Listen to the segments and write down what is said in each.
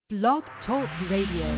Blog Talk Radio.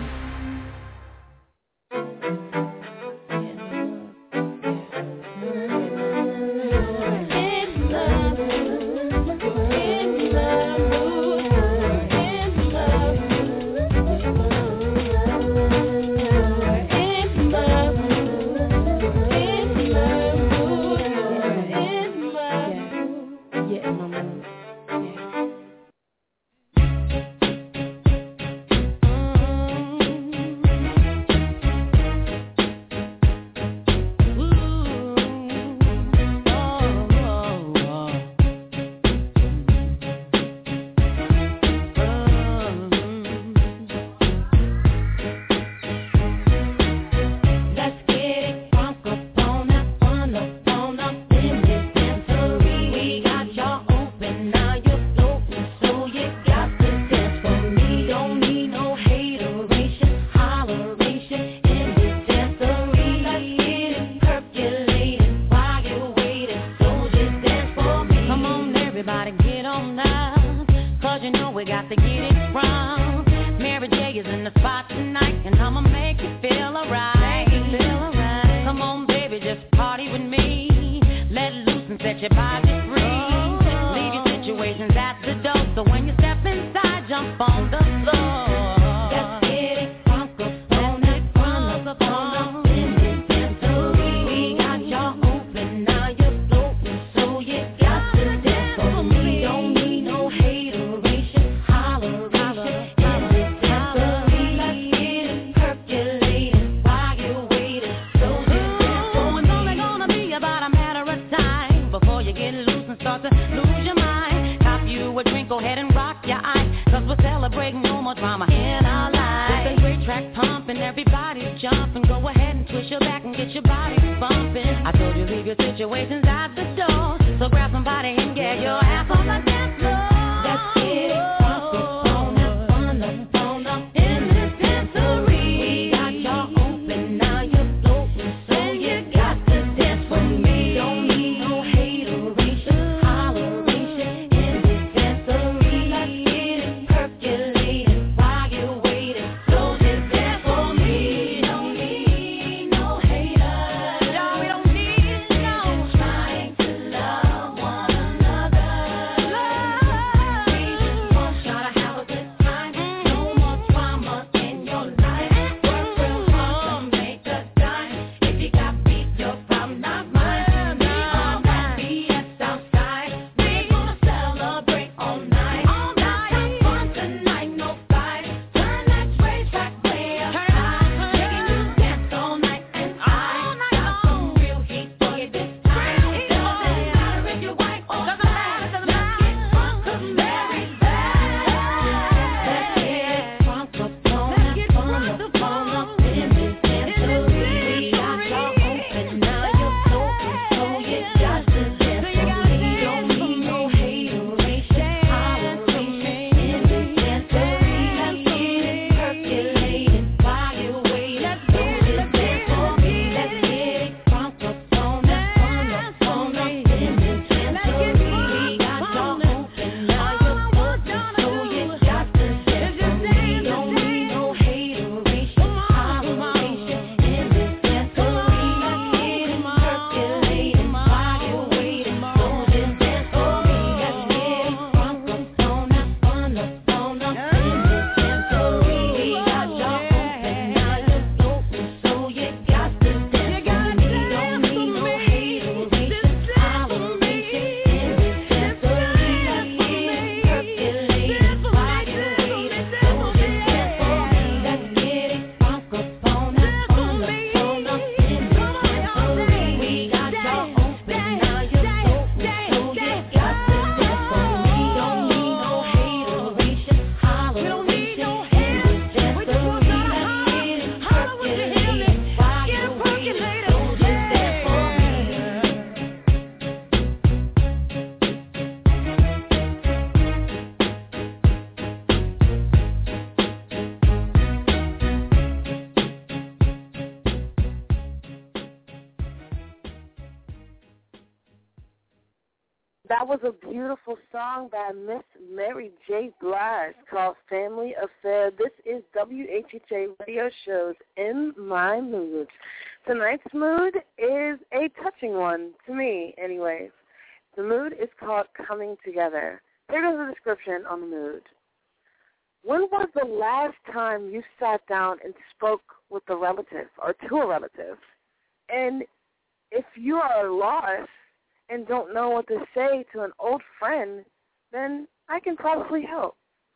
That was a beautiful song by Miss Mary J. Blige called Family Affair. This is WHHA Radio Show's In My Mood. Tonight's mood is a touching one, to me anyways. The mood is called Coming Together. Here goes the description on the mood. When was the last time you sat down and spoke with a relative or to a relative? And if you are lost and don't know what to say to an old friend, then I can probably help.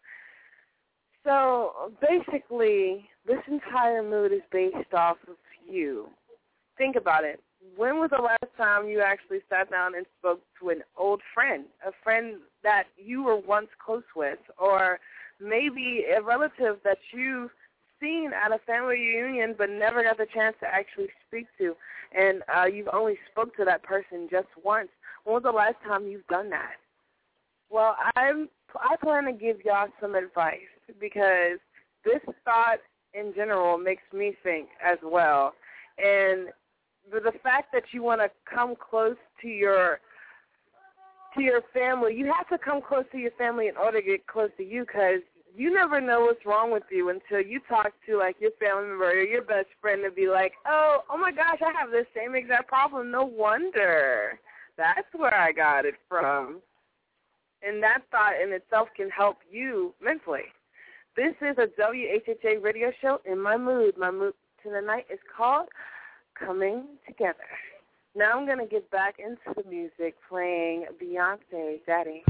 So basically, this entire mood is based off of you. Think about it. When was the last time you actually sat down and spoke to an old friend, a friend that you were once close with, or maybe a relative that you've seen at a family reunion but never got the chance to actually speak to, and you've only spoke to that person just once? When was the last time you've done that? Well, I plan to give y'all some advice because this thought in general makes me think as well. And the fact that you want to come close to your family, you have to come close to your family in order to get close to you, because you never know what's wrong with you until you talk to, like, your family member or your best friend and be like, oh my gosh, I have this same exact problem. No wonder. That's where I got it from. And that thought in itself can help you mentally. This is a WHHA radio show in my mood. My mood tonight is called Coming Together. Now I'm going to get back into the music, playing Beyonce, Daddy.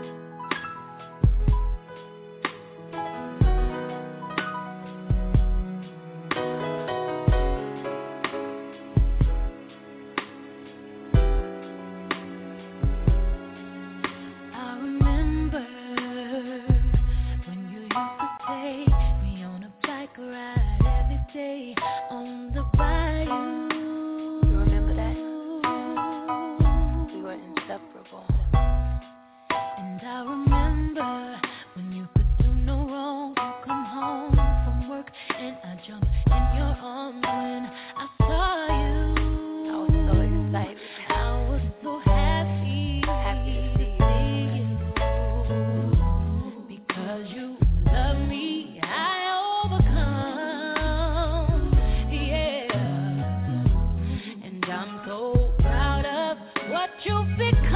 On the bayou. You remember that? We were inseparable. And I remember when you could do no wrong. You come home from work and I jumped in your arms when I saw you. I was so excited. I was so happy to see you. Because you love me, I overcome. I'm so proud of what you've become,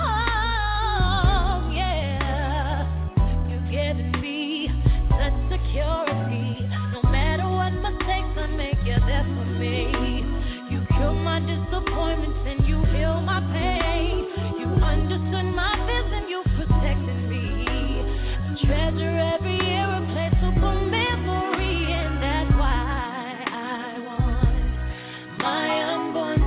yeah. You've given me such security. No matter what mistakes I make, you're there for me. You killed my disappointments and you healed my pain. You understood my vision, you protected me. I treasure every irreplaceable memory, and that's why I want my unborn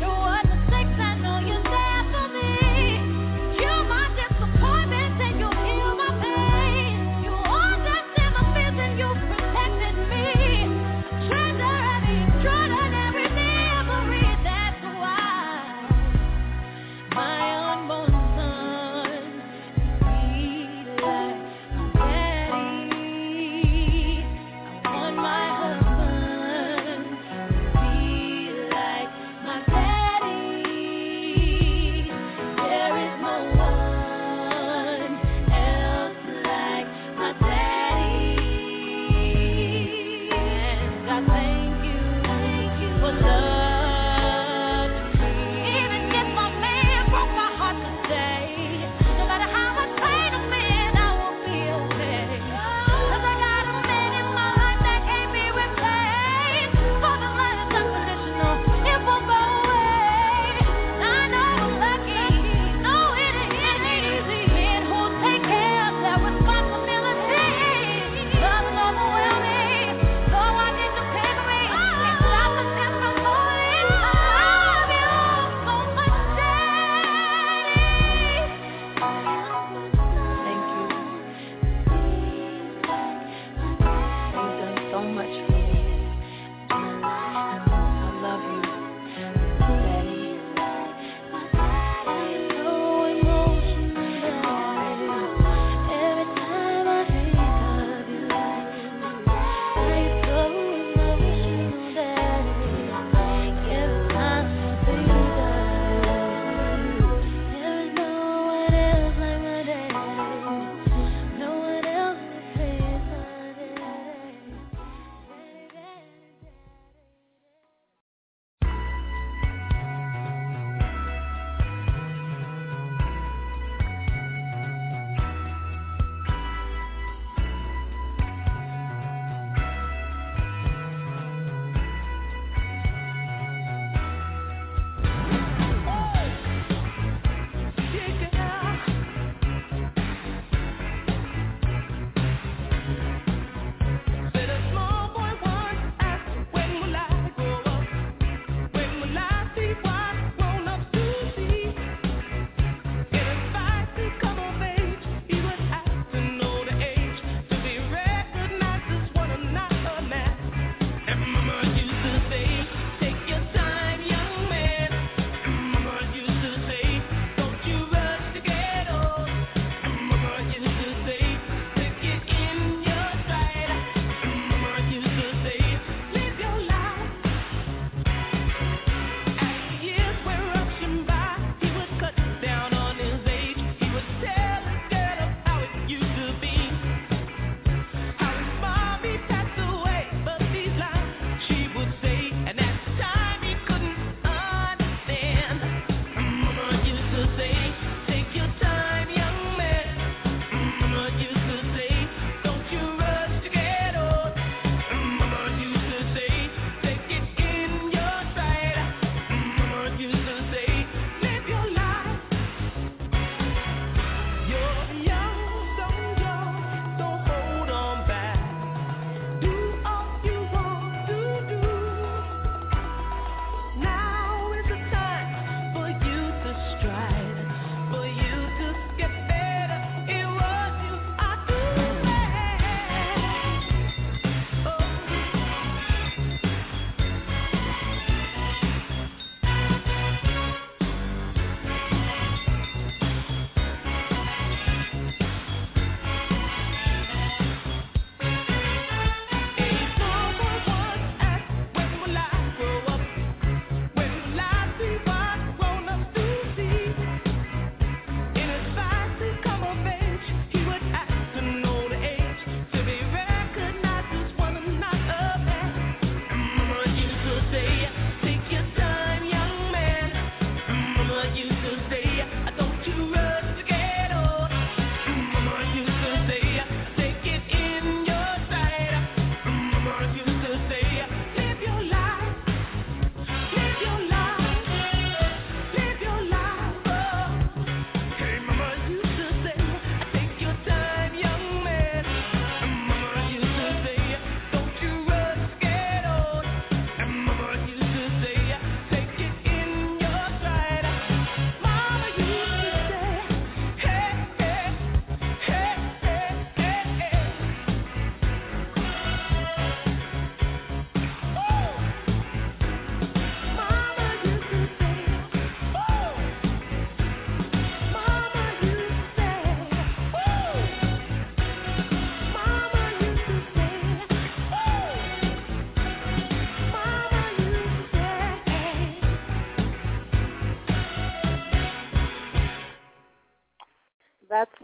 You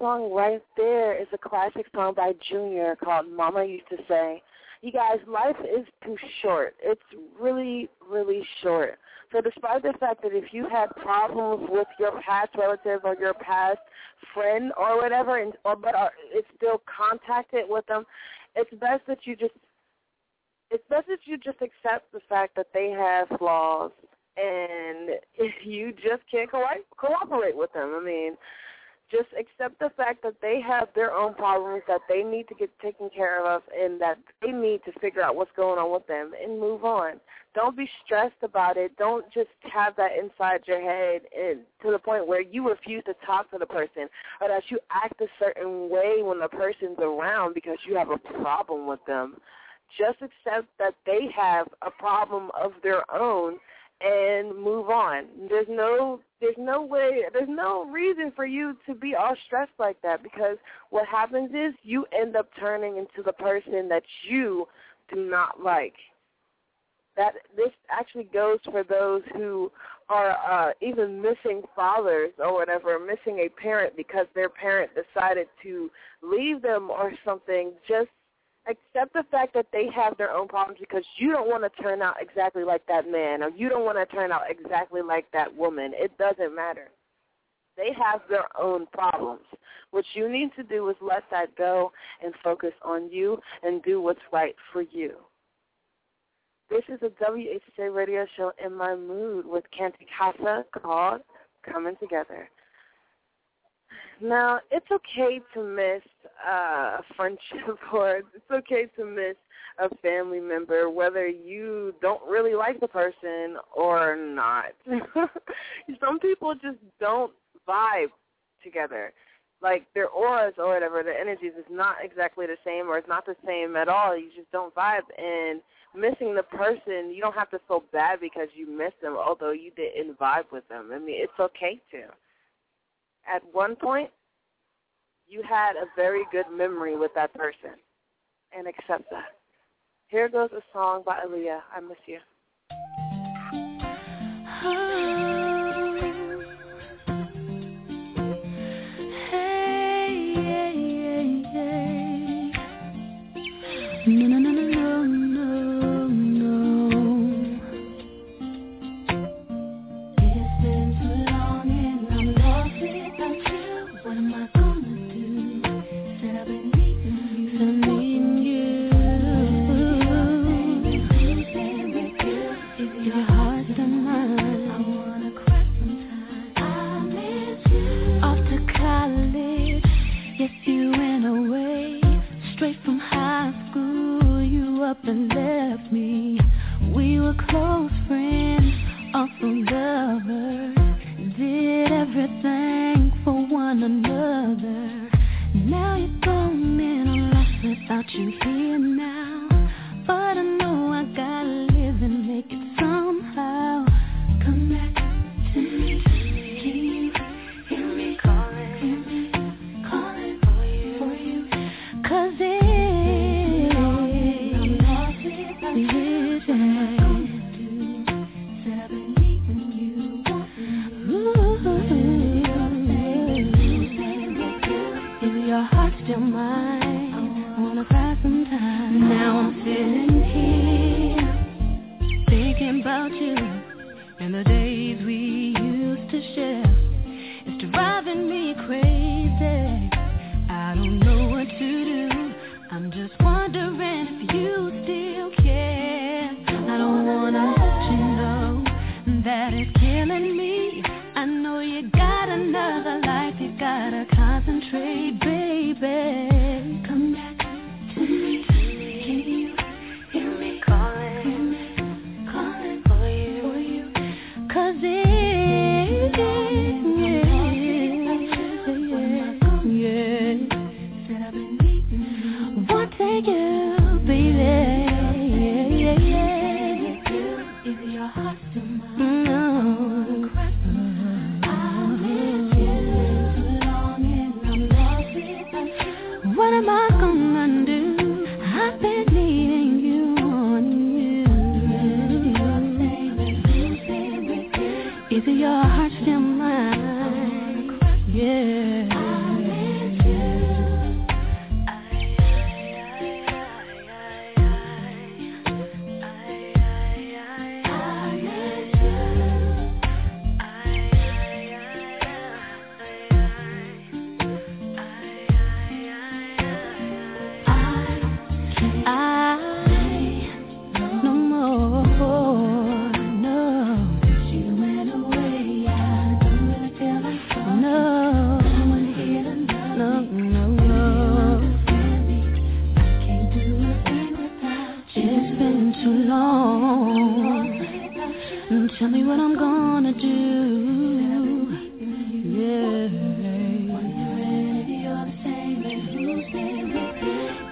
song right there is a classic song by Junior called Mama Used to Say. You guys, life is too short. It's really, really short. So despite the fact that if you had problems with your past relative or your past friend or whatever, but it's still contacted with them, it's best that you just accept the fact that they have flaws, and if you just can't cooperate with them. I mean, just accept the fact that they have their own problems that they need to get taken care of and that they need to figure out what's going on with them and move on. Don't be stressed about it. Don't just have that inside your head and to the point where you refuse to talk to the person or that you act a certain way when the person's around because you have a problem with them. Just accept that they have a problem of their own and move on. There's no reason for you to be all stressed like that, because what happens is you end up turning into the person that you do not like. This actually goes for those who are even missing fathers or whatever, missing a parent because their parent decided to leave them or something. Just accept the fact that they have their own problems because you don't want to turn out exactly like that man or you don't want to turn out exactly like that woman. It doesn't matter. They have their own problems. What you need to do is let that go and focus on you and do what's right for you. This is a WHJ radio show in my mood with Canty Casa called Coming Together. Now, it's okay to miss a friendship or it's okay to miss a family member, whether you don't really like the person or not. Some people just don't vibe together. Like their auras or whatever, their energies is not exactly the same or it's not the same at all. You just don't vibe. And missing the person, you don't have to feel bad because you missed them, although you didn't vibe with them. I mean, it's okay to. At one point, you had a very good memory with that person, and accept that. Here goes a song by Aaliyah, I Miss You. No, no, no, no, no, no. It's been too long and I'm lost without you. What am I gonna do? Said I've been needing you. If your heart's on mine, I wanna cry sometimes. I miss you. Off to college, yes, you went away. Straight from high school, you up and left me. We were close friends, also lovers. Did everything for one another. Now you're gone and I'm lost without you here now. But I know I gotta live and make it somehow. Come back to me. Can you hear me calling? Calling for you. 'Cause your heart's still mine. I wanna cry sometimes. Now I'm sitting here thinking about you and the days we used to share. It's driving me crazy. I don't know what to do. I'm just wondering if you still care. I don't wanna let you know that it's killing me. I know you got another life, you gotta concentrate, baby. Come back to me. Can you hear me calling? Calling for you. 'Cause one day you, baby. If your heart's still mine, no. What am I gonna do? I've been needing you on you. Is your heart still mine? Yeah.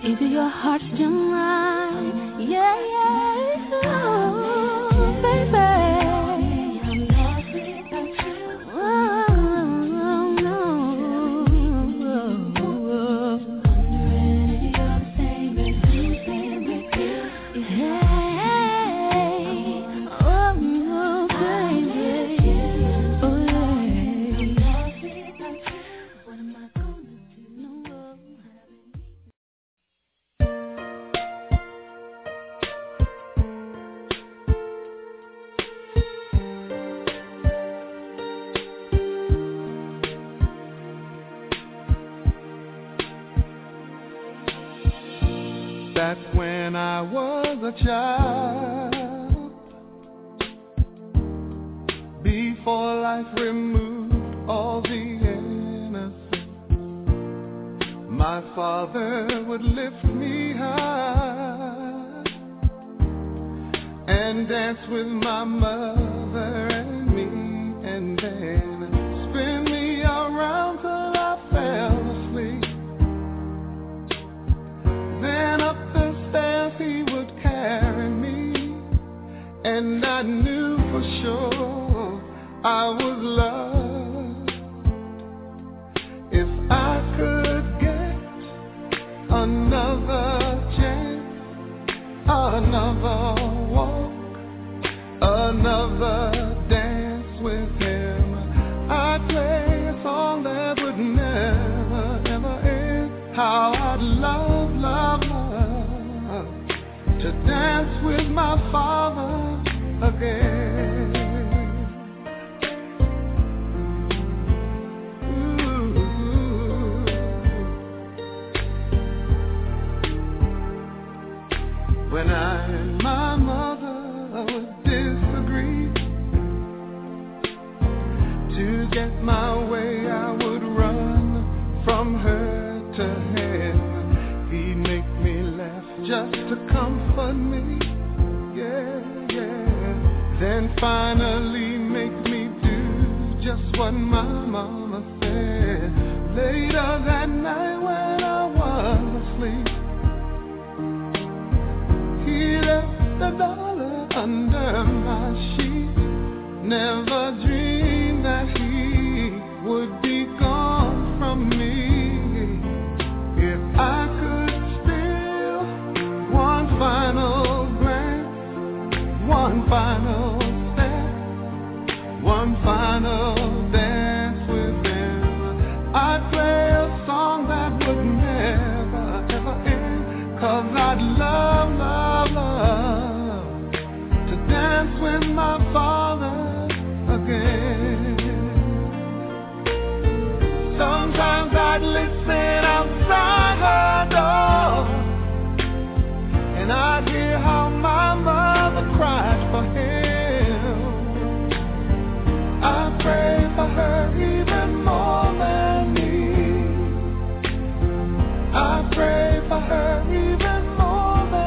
Either your heart's still mine, yeah, yeah, oh, baby. Back when I was a child, before life removed all the innocence, my father would lift me high and dance with my mother and me, and then spin me around till I fell asleep. Then up the stairs he would carry me, and I knew for sure I was loved. If I could get another chance, another walk, another dance with him, I'd play a song that would never, ever end. How I'd love, love, love to dance with my father again. Ooh. When I and my mother would disagree, to get my way I would run from her to him. He'd make me laugh just to comfort me, yeah, yeah. Then finally make me do just what my mama said. Later that night when I was asleep, he left $1 under my sheet. Never dreamed that he would be gone from me. If I could steal one final glance, one final step, one final dance with him, I'd play a song that would never, ever end. 'Cause I'd love, love, love to dance with my father again. Sometimes I'd listen outside her door, and I'd hear how my mother cried for him. I pray for her even more than me. I pray for her even more than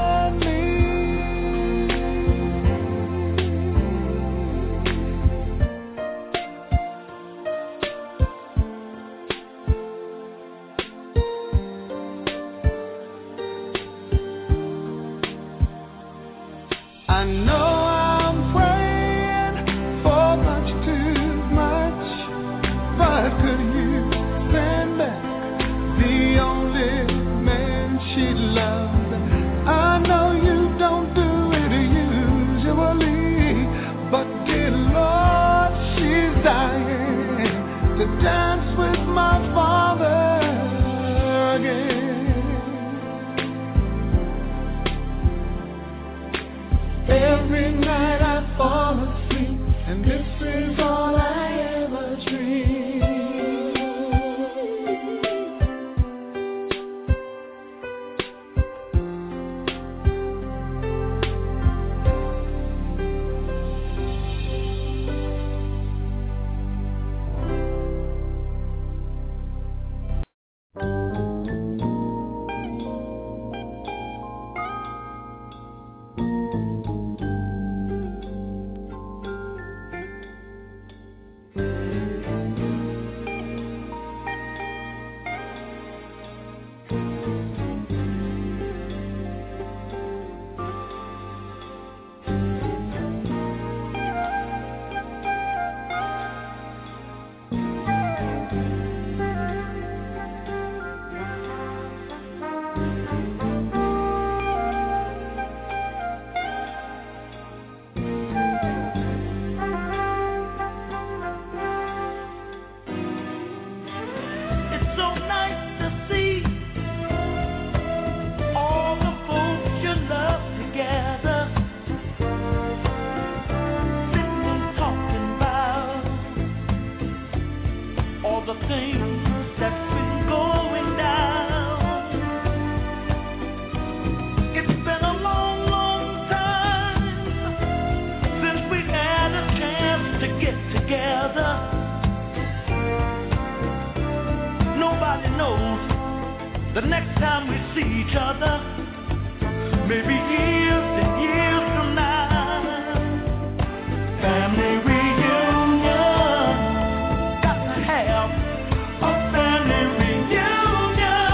next time we see each other, maybe years and years from now. Family reunion, got to have a family reunion.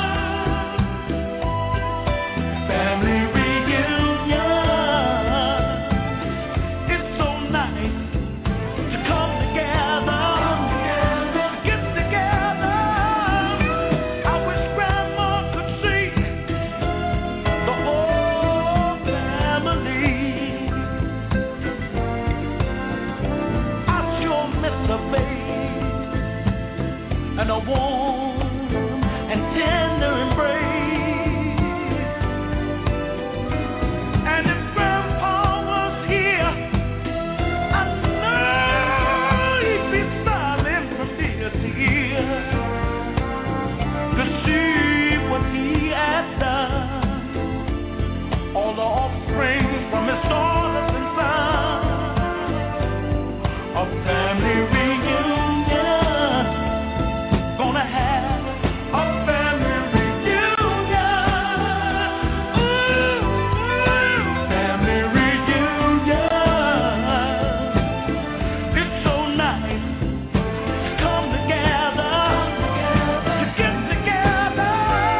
Family reunion, it's so nice to come together, get together. I wish Grandma could see the whole family. I sure miss a babe and a warm and tender embrace. And if Grandpa was here, I know he'd be smiling from ear to ear to see what he has done. All the offspring from his daughters and sons, a family reunion, gonna have a family reunion. Ooh, family reunion, it's so nice to come together, to get together.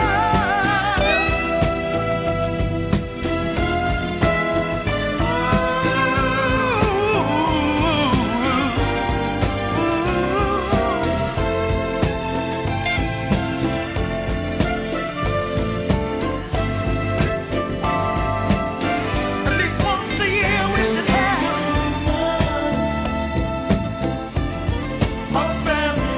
At least once a year we should have a family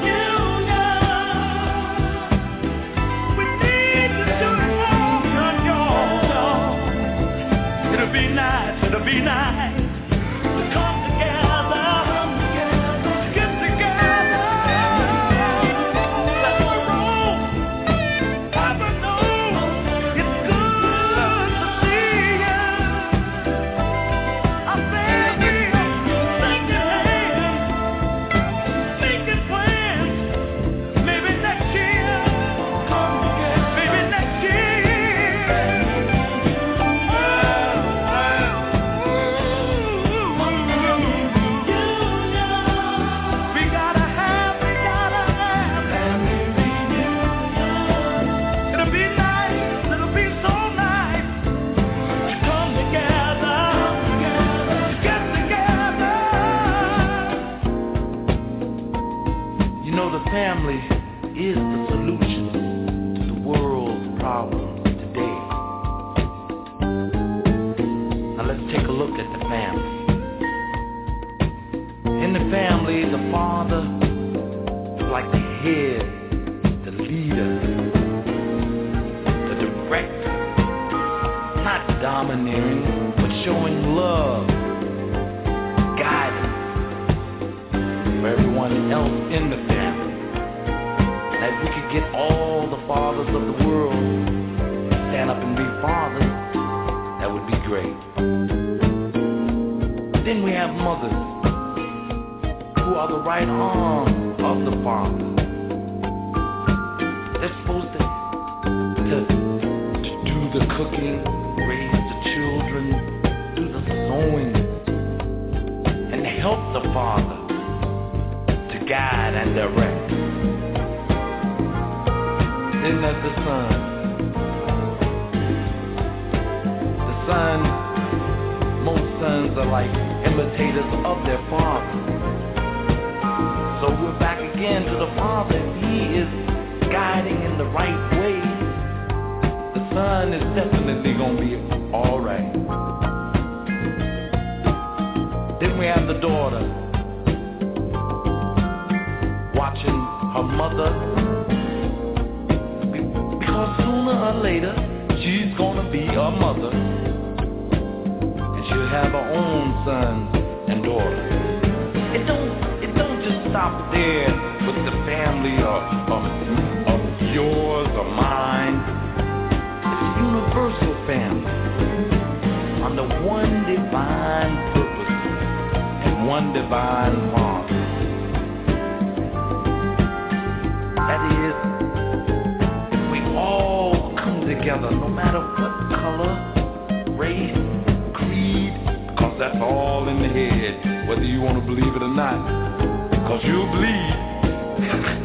reunion. We need to do it more, y'all. It'll be nice to come together, to get together. Let's roll. Papa knows it's good to see you. I beg you, shake your hand, making plans. Maybe next year, maybe next year. We gotta have family reunion. It'll be nice, it'll be so nice to come together, to get together. You know, the family is the solution to the world's problems today. Now let's take a look at the family. In the family, the father is like the head, the leader, the director, not domineering, but showing love, guidance for everyone else in the family. And if we could get all the fathers of the world to stand up and be fathers, that would be great. Then we have mothers, who are the right arm of the father. They're supposed to do the cooking, raise the children, do the sewing, and help the father to guide and direct. Then there's the son. The son, most sons are like imitators of their father. So we're back again to the father. If he is guiding in the right way, the son is definitely going to be all right. Then we have the daughter, watching her mother, because sooner or later she's going to be a mother, and she'll have her own sons and daughters. It don't just stop there with the family of yours or mine. It's a universal family under one divine purpose and one divine Father. That is, if we together, no matter what color, race, creed, because that's all in the head, whether you want to believe it or not, because you'll bleed.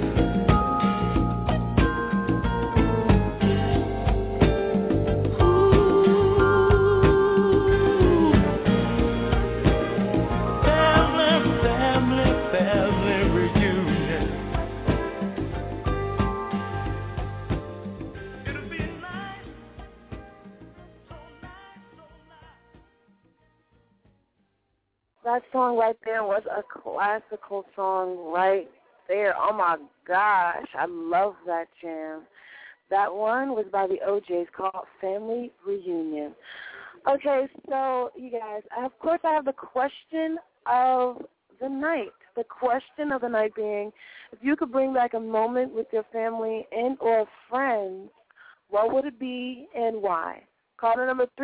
That song right there was a classical song right there. Oh, my gosh. I love that jam. That one was by the OJs called Family Reunion. Okay, so, you guys, of course I have the question of the night. The question of the night being, if you could bring back a moment with your family and or friends, what would it be and why? Call the number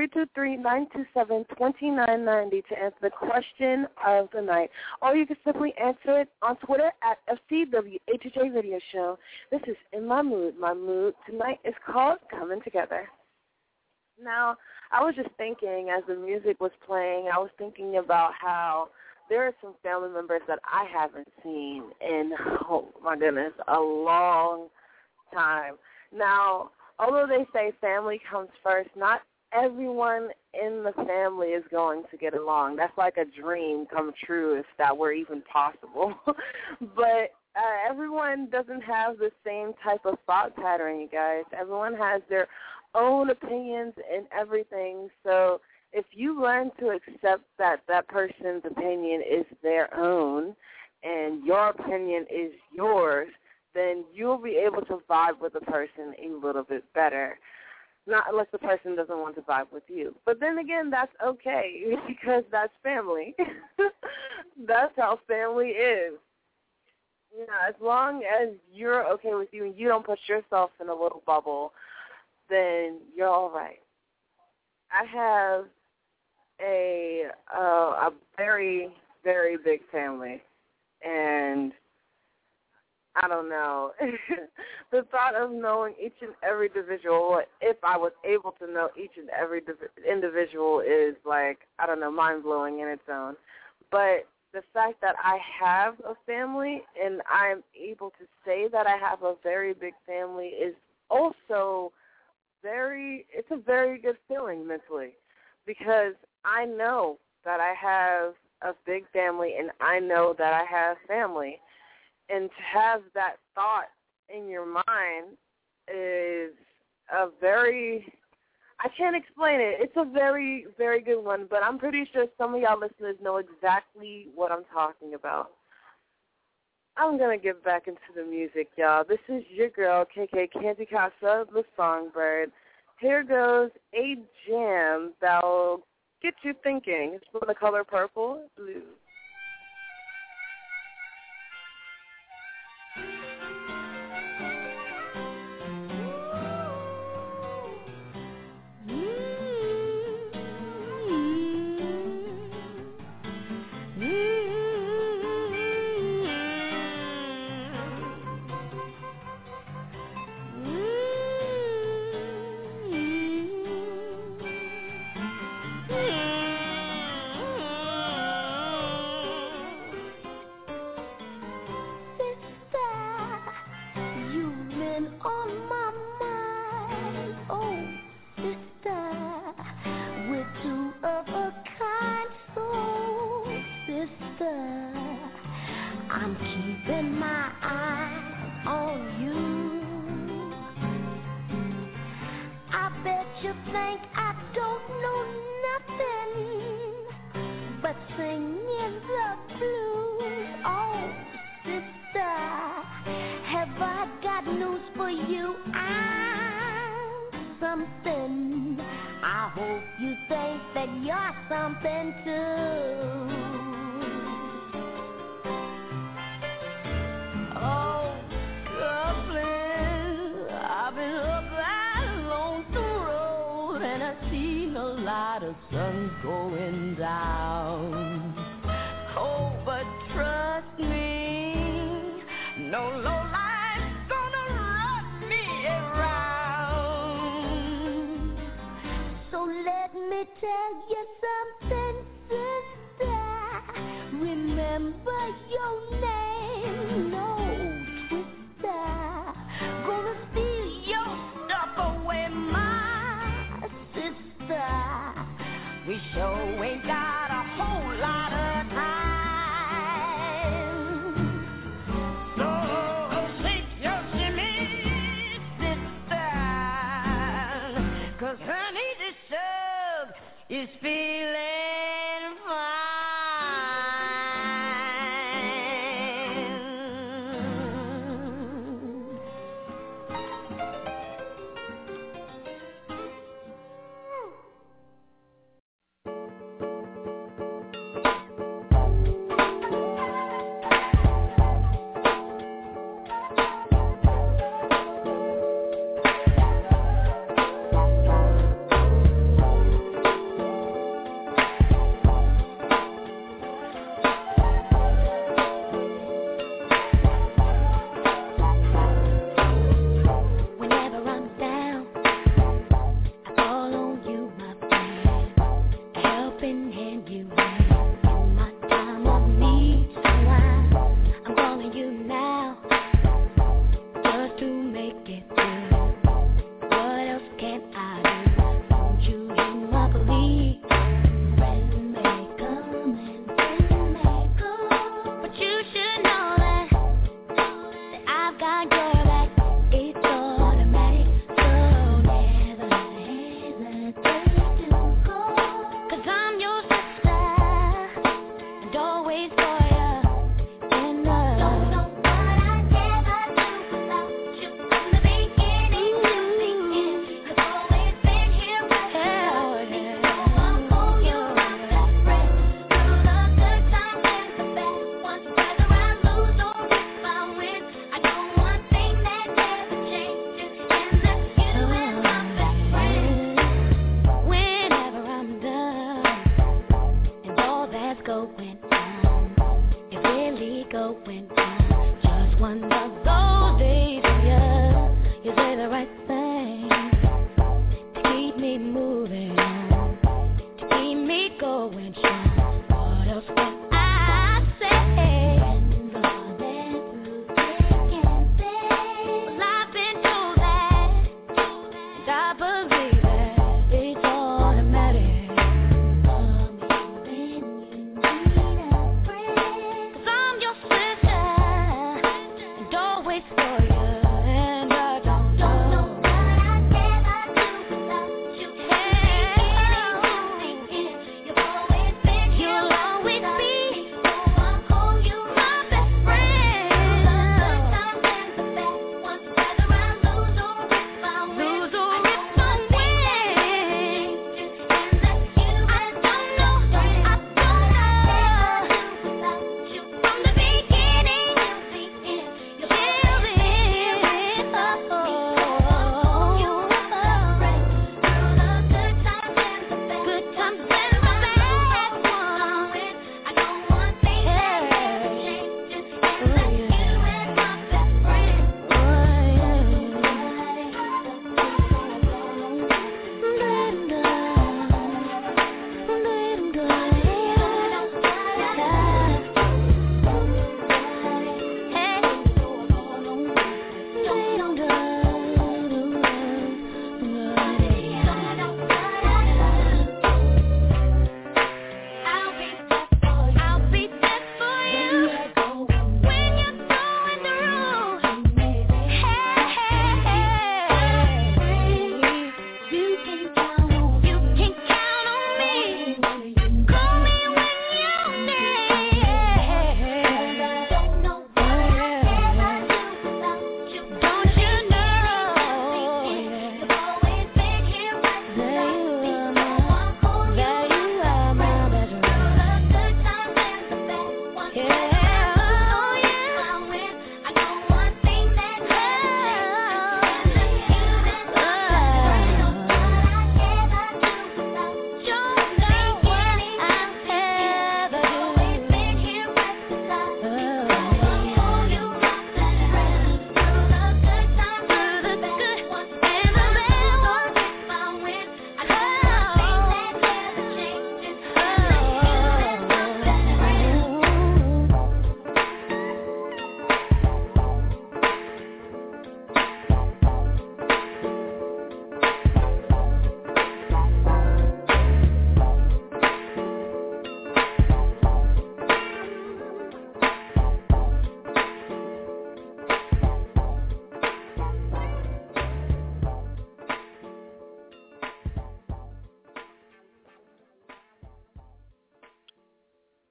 323-927-2990 to answer the question of the night. Or you can simply answer it on Twitter at FCWHJ Radio Show. This is In My Mood. My mood tonight is called Coming Together. Now, I was just thinking as the music was playing, I was thinking about how there are some family members that I haven't seen in, oh my goodness, a long time. Now, although they say family comes first, not everyone in the family is going to get along. That's like a dream come true if that were even possible. But everyone doesn't have the same type of thought pattern, you guys. Everyone has their own opinions and everything. So if you learn to accept that that person's opinion is their own and your opinion is yours, then you'll be able to vibe with the person a little bit better. Not unless the person doesn't want to vibe with you. But then again, that's okay because that's family. That's how family is. You know, as long as you're okay with you and you don't put yourself in a little bubble, then you're all right. I have a very, very big family, and I don't know. The thought of knowing each and every individual, if I was able to know each and every individual is like, I don't know, mind-blowing in its own. But the fact that I have a family and I'm able to say that I have a very big family is also it's a very good feeling mentally because I know that I have a big family and I know that I have family. And to have that thought in your mind is I can't explain it. It's a very, very good one, but I'm pretty sure some of y'all listeners know exactly what I'm talking about. I'm going to get back into the music, y'all. This is your girl, KK Candy Casa, the Songbird. Here goes a jam that'll get you thinking. It's from the color purple, blue. tell you something, sister. Remember your name, no twister. Gonna steal your stuff away, my sister. We sure ain't got a whole lot of time. So shake your shimmy, sister. 'Cause honey, this shove is feeling fine.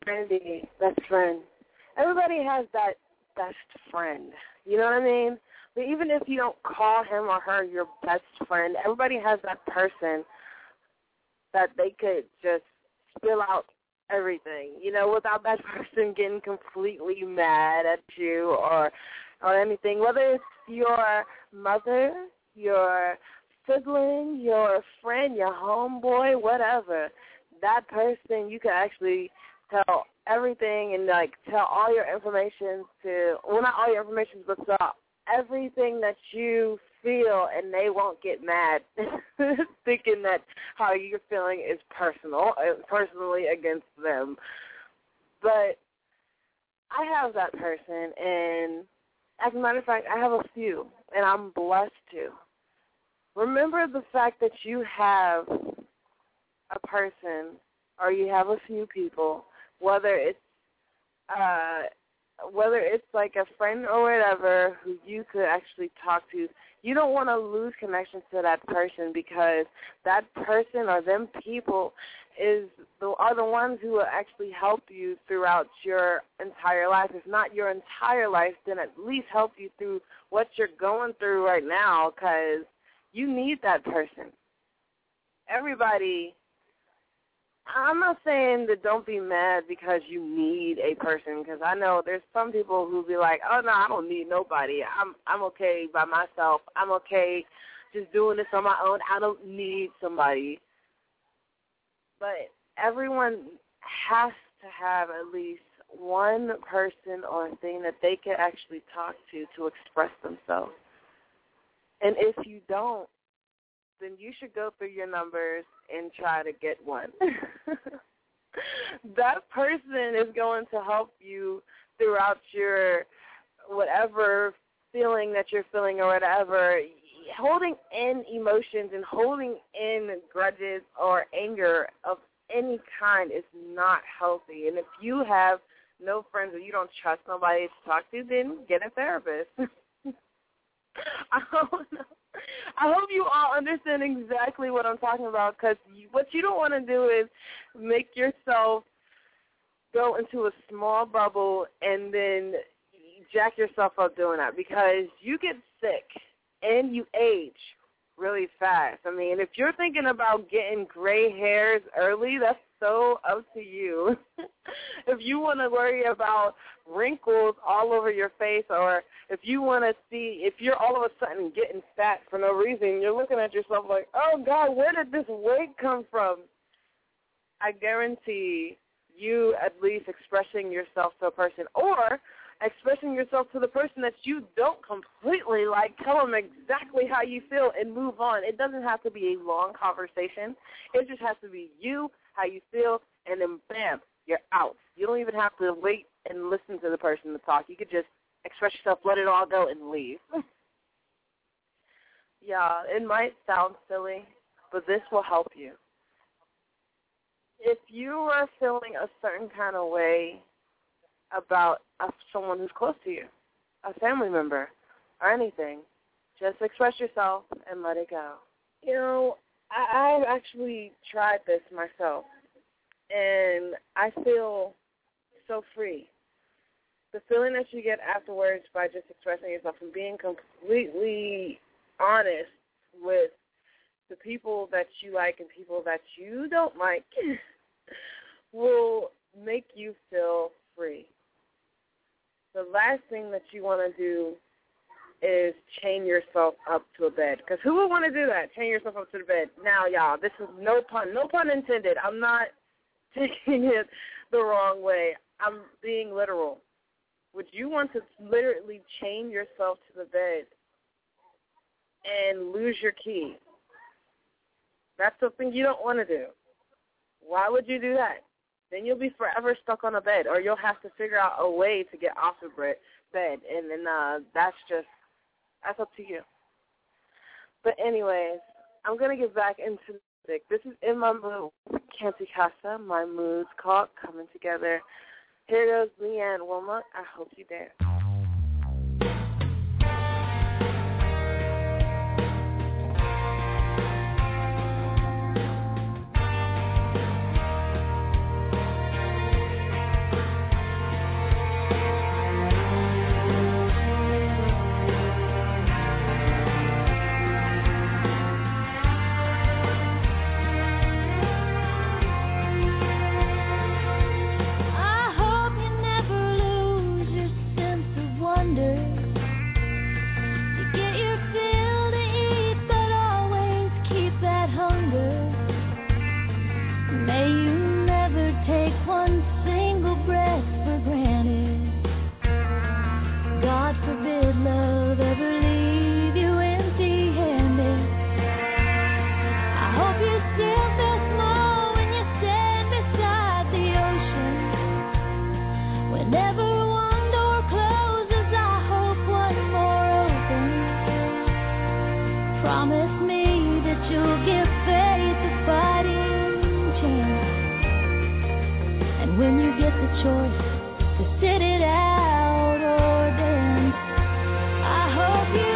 fraternity, best friend. Everybody has that best friend. You know what I mean? But even if you don't call him or her your best friend, everybody has that person that they could just spill out everything, you know, without that person getting completely mad at you or anything. Whether it's your mother, your sibling, your friend, your homeboy, whatever, that person you can actually tell everything and, like, tell all your information to, well, not all your information, but tell everything that you feel, and they won't get mad thinking that how you're feeling is personally against them. But I have that person, and as a matter of fact, I have a few, and I'm blessed to. Remember the fact that you have a person or you have a few people, whether it's like a friend or whatever who you could actually talk to. You don't want to lose connection to that person, because that person or them people are the ones who will actually help you throughout your entire life. If not your entire life, then at least help you through what you're going through right now, because you need that person. Everybody, I'm not saying that don't be mad because you need a person, because I know there's some people who be like, oh, no, I don't need nobody. I'm okay by myself. I'm okay just doing this on my own. I don't need somebody. But everyone has to have at least one person or thing that they can actually talk to express themselves. And if you don't, then you should go through your numbers and try to get one. That person is going to help you throughout your whatever feeling that you're feeling or whatever. Holding in emotions and holding in grudges or anger of any kind is not healthy. And if you have no friends or you don't trust nobody to talk to, then get a therapist. I don't know. I hope you all understand exactly what I'm talking about, because what you don't want to do is make yourself go into a small bubble and then jack yourself up doing that, because you get sick and you age really fast. I mean, if you're thinking about getting gray hairs early, that's so up to you. If you want to worry about wrinkles all over your face, or if you want to see, if you're all of a sudden getting fat for no reason, you're looking at yourself like, oh, God, where did this weight come from? I guarantee you at least expressing yourself to a person, or expressing yourself to the person that you don't completely like, tell them exactly how you feel and move on. It doesn't have to be a long conversation. It just has to be you, how you feel, and then bam, you're out. You don't even have to wait and listen to the person to talk. You could just express yourself, let it all go, and leave. Yeah, it might sound silly, but this will help you. If you are feeling a certain kind of way about someone who's close to you, a family member, or anything, just express yourself and let it go. You know, I've actually tried this myself, and I feel so free. The feeling that you get afterwards by just expressing yourself and being completely honest with the people that you like and people that you don't like will make you feel free. The last thing that you want to do is chain yourself up to a bed. Because who would want to do that, chain yourself up to the bed? Now, y'all, this is no pun intended. I'm not taking it the wrong way. I'm being literal. Would you want to literally chain yourself to the bed and lose your key? That's something you don't want to do. Why would you do that? Then you'll be forever stuck on a bed, or you'll have to figure out a way to get off the bed, and then that's up to you. But anyways, I'm going to get back into the music. This is In My Mood, Canty Casa, My Moods Called Coming Together. Here goes Leanne Wilmot. I hope you dance. me that you'll give faith a fighting chance. And when you get the choice to sit it out or dance, I hope you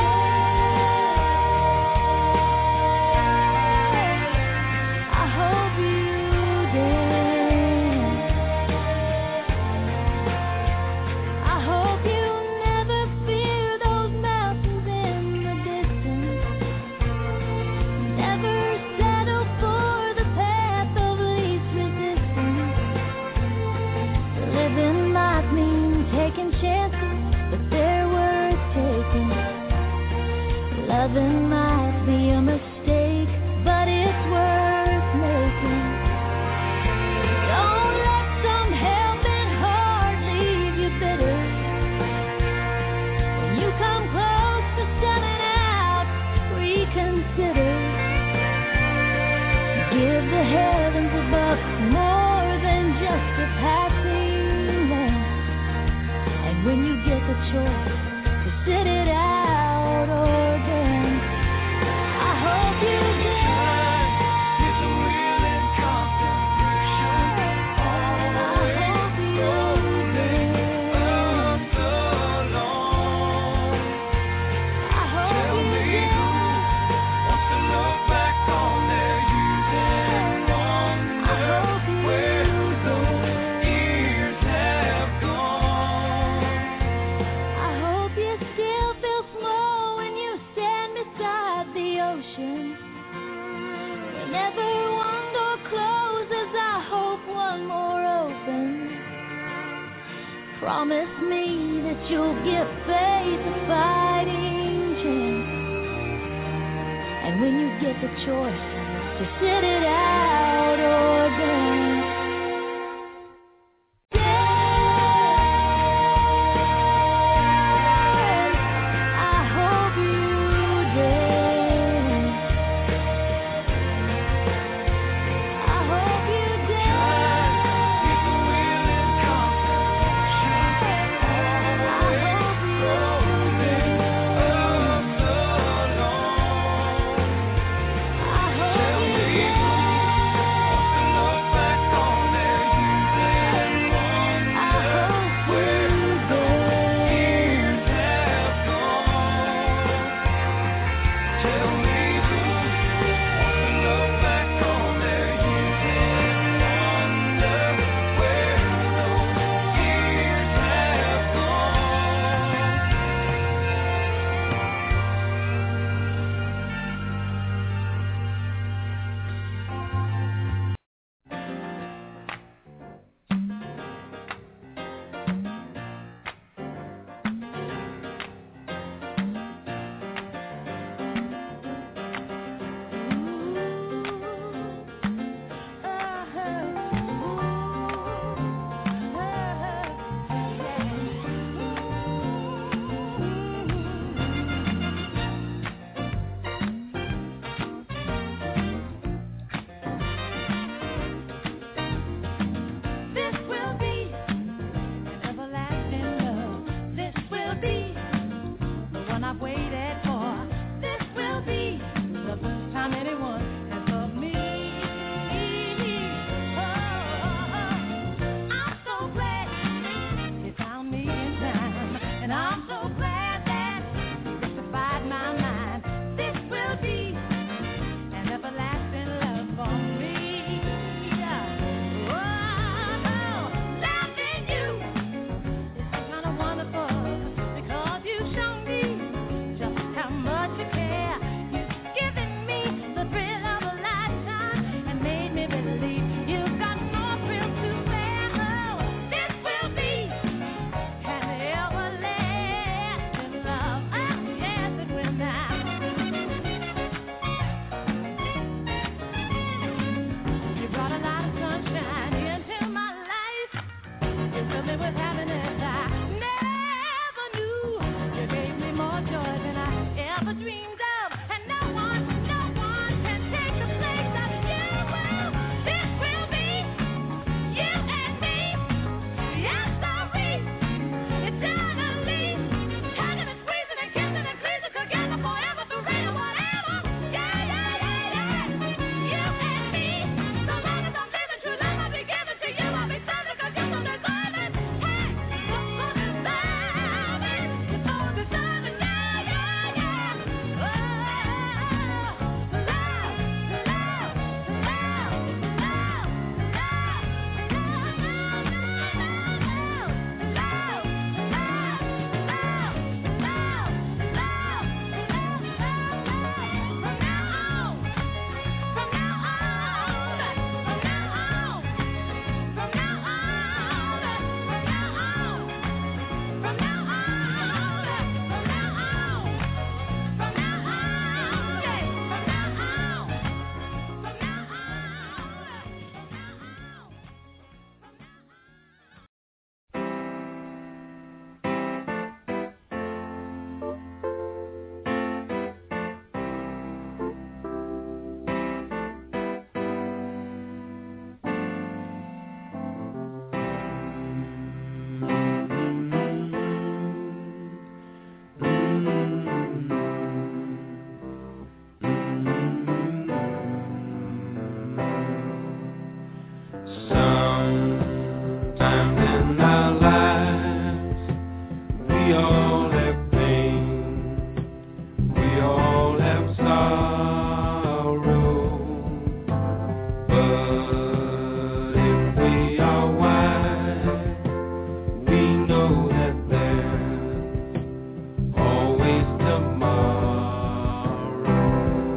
dance. I hope you dance. I hope you never fear those mountains in the distance. Never settle for the path of least resistance. Living might mean taking chances, but they're worth taking. Loving might be a mistake, but it's worth making. Don't let some helping heart leave you bitter. When you come close to selling out, reconsider. Give the heavens a buck more than just a passing glance. And when you get the choice to sit it out or dance, I hope you dance. It's a willing contribution, always rolling up the lawn. I hope Tell you me who wants to look back on their youth and wonder where those years have gone. I hope you still feel small when you stand beside the ocean. Whenever one door closes, I hope one more opens. Promise me that you'll give faith a fighting chance. And when you get the choice to sit it out or dance, I hope you dance. I hope you dance. It's a willing contribution, always rolling up the lawn. I hope Tell you me who wants to look back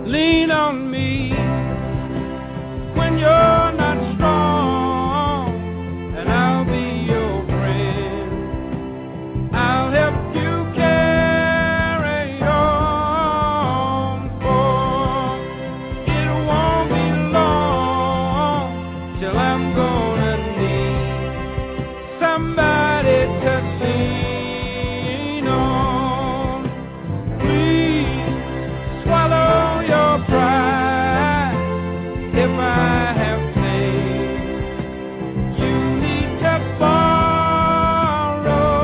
Lean on me when you're not strong, and I'll be your friend. I'll help you carry on, for it won't be long till I'm gonna need somebody to lean on. Please swallow your pride if I have faith. You need to borrow,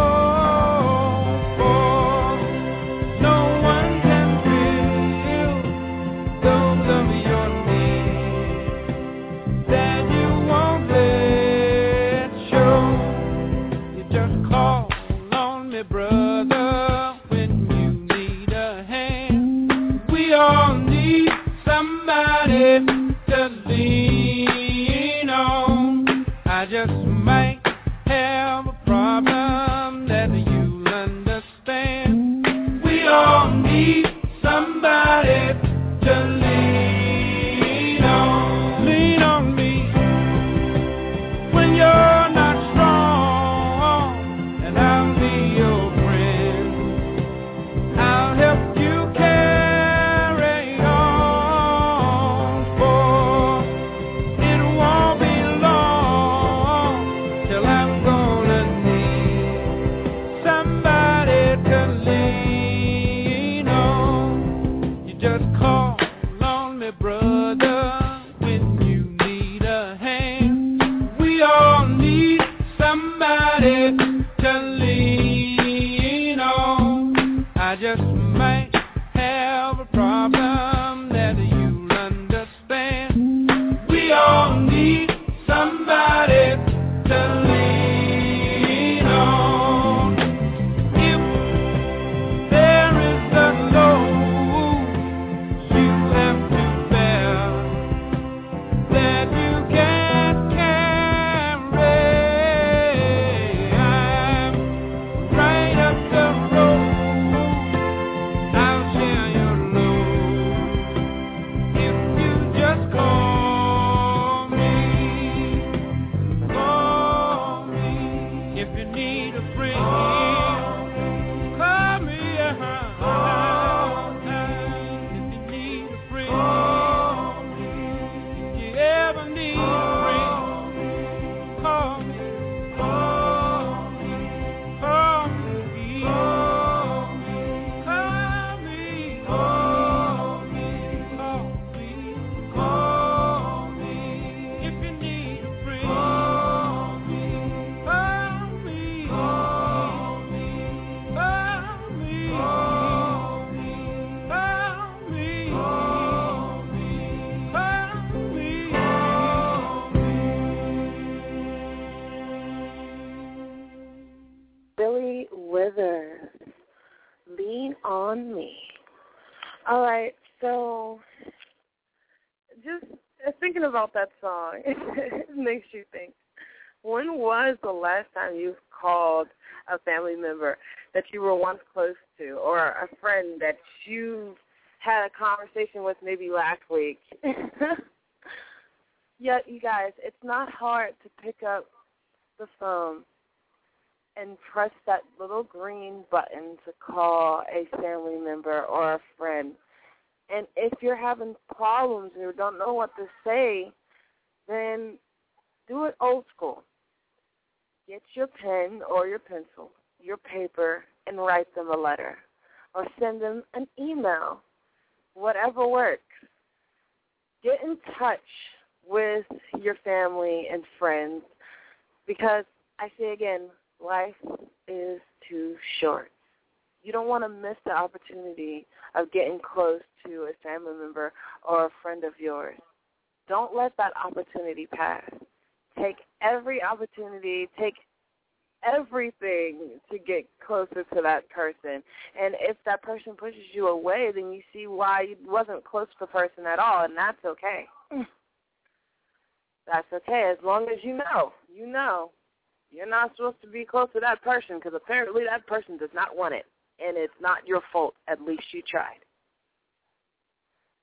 for no one can fill those of your needs that you won't let show. You just call on me, brother, when you need a hand. We all need somebody to lean on. I just might have a problem that you'll understand. We all need somebody to lean on. Lean on me when you're not strong, and I'll be your friend. I'll help you carry on, for it won't be long till I'm gonna need somebody to lean on. You just call on me, brother, when you need a hand. We all need somebody to lean on. I just might have a problem that you'll understand. We all need somebody to lean on. If there is a load you have to bear that you can't carry, I'm right up the road. I'll share your load if you just call me. Call me if you need a friend. Call me, if you need a friend. If you ever need a friend, call me. Call me. Call me. Call me. Call me. Call me. If you need a friend, call me. Call me. Call me. Call me. Call me. Call me. Billy Withers, Lean on Me. All right, so just thinking about that song, it makes you think. When was the last time you called a family member that you were once close to, or a friend that you had a conversation with maybe last week? Yeah, you guys, it's not hard to pick up the phone and press that little green button to call a family member or a friend. And if you're having problems and you don't know what to say, then do it old school. Get your pen or your pencil, your paper, and write them a letter. Or send them an email. Whatever works. Get in touch with your family and friends, because I say again, life is too short. You don't want to miss the opportunity of getting close to a family member or a friend of yours. Don't let that opportunity pass. Take every opportunity, take everything to get closer to that person. And if that person pushes you away, then you see why you wasn't close to the person at all, and that's okay. That's okay, as long as you know. You're not supposed to be close to that person because apparently that person does not want it, and it's not your fault. At least you tried.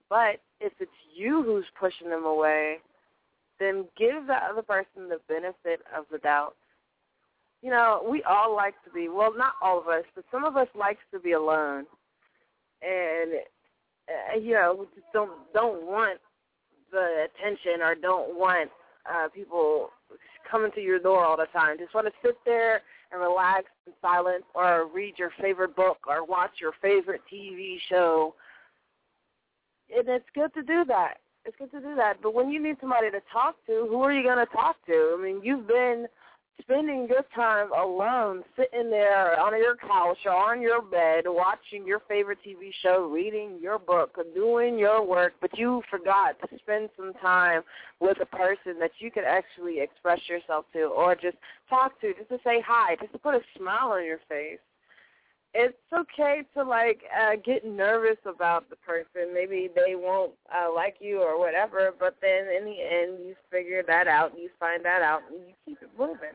But if it's you who's pushing them away, then give that other person the benefit of the doubt. You know, we all like to be, well, not all of us, but some of us likes to be alone. And, you know, just don't want the attention or don't want people coming to your door all the time. Just want to sit there and relax in silence or read your favorite book or watch your favorite TV show. And it's good to do that. It's good to do that. But when you need somebody to talk to, who are you going to talk to? I mean, you've been spending your time alone, sitting there on your couch or on your bed, watching your favorite TV show, reading your book, doing your work, but you forgot to spend some time with a person that you could actually express yourself to or just talk to, just to say hi, just to put a smile on your face. It's okay to, get nervous about the person. Maybe they won't like you or whatever, but then in the end you figure that out, you find that out, and you keep it moving.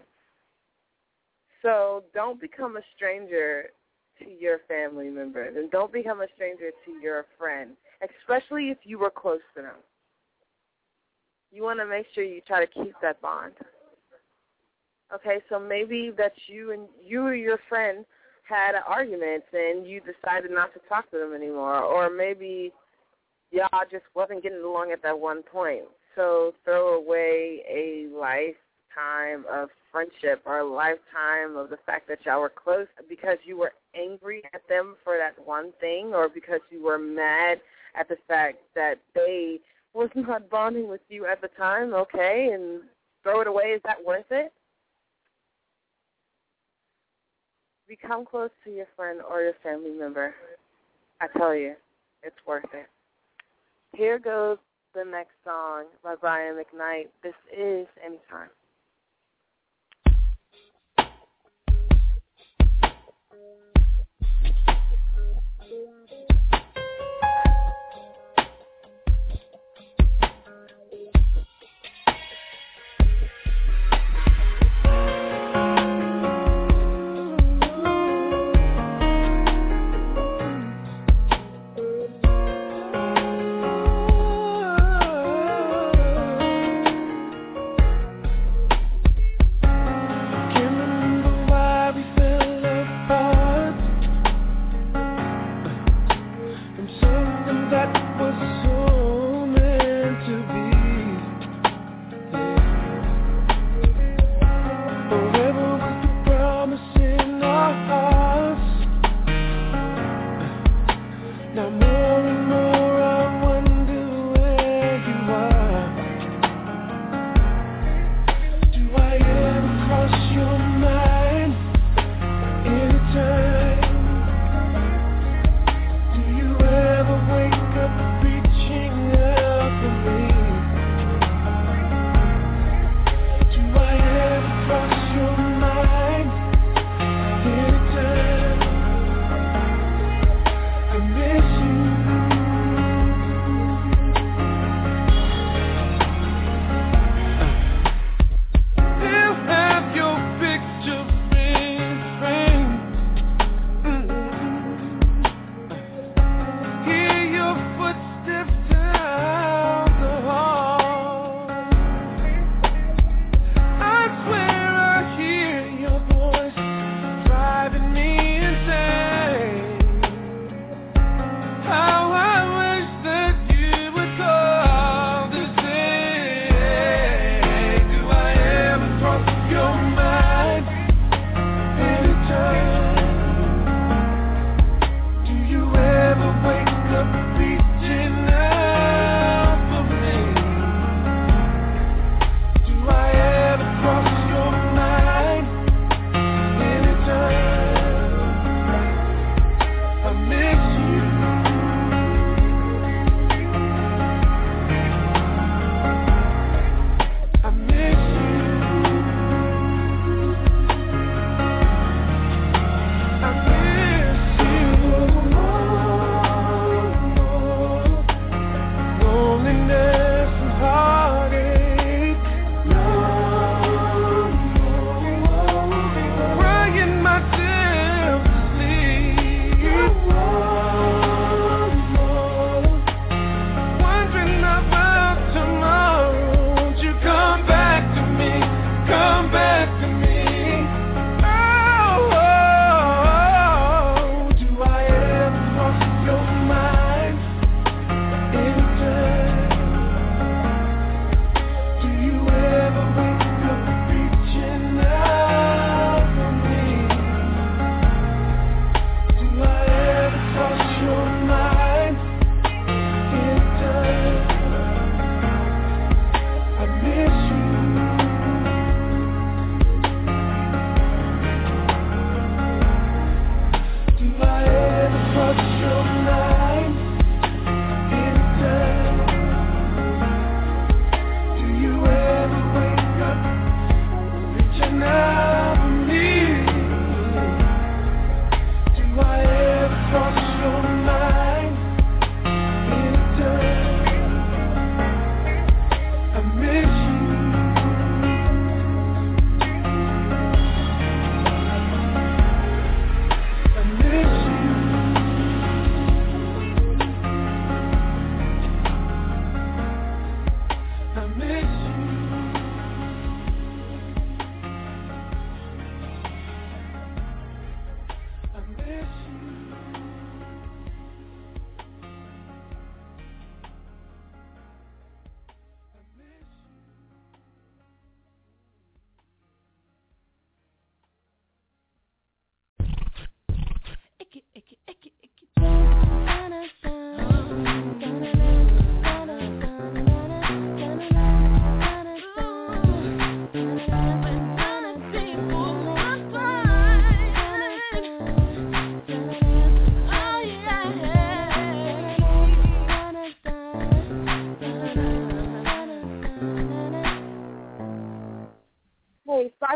So don't become a stranger to your family members, and don't become a stranger to your friend, especially if you were close to them. You want to make sure you try to keep that bond. Okay, so maybe that you or your friend had arguments and you decided not to talk to them anymore, or maybe y'all just wasn't getting along at that one point. So throw away a lifetime of friendship or a lifetime of the fact that y'all were close because you were angry at them for that one thing or because you were mad at the fact that they was not bonding with you at the time, okay, and throw it away. Is that worth it? Become close to your friend or your family member. I tell you, it's worth it. Here goes the next song by Brian McKnight. This is Anytime.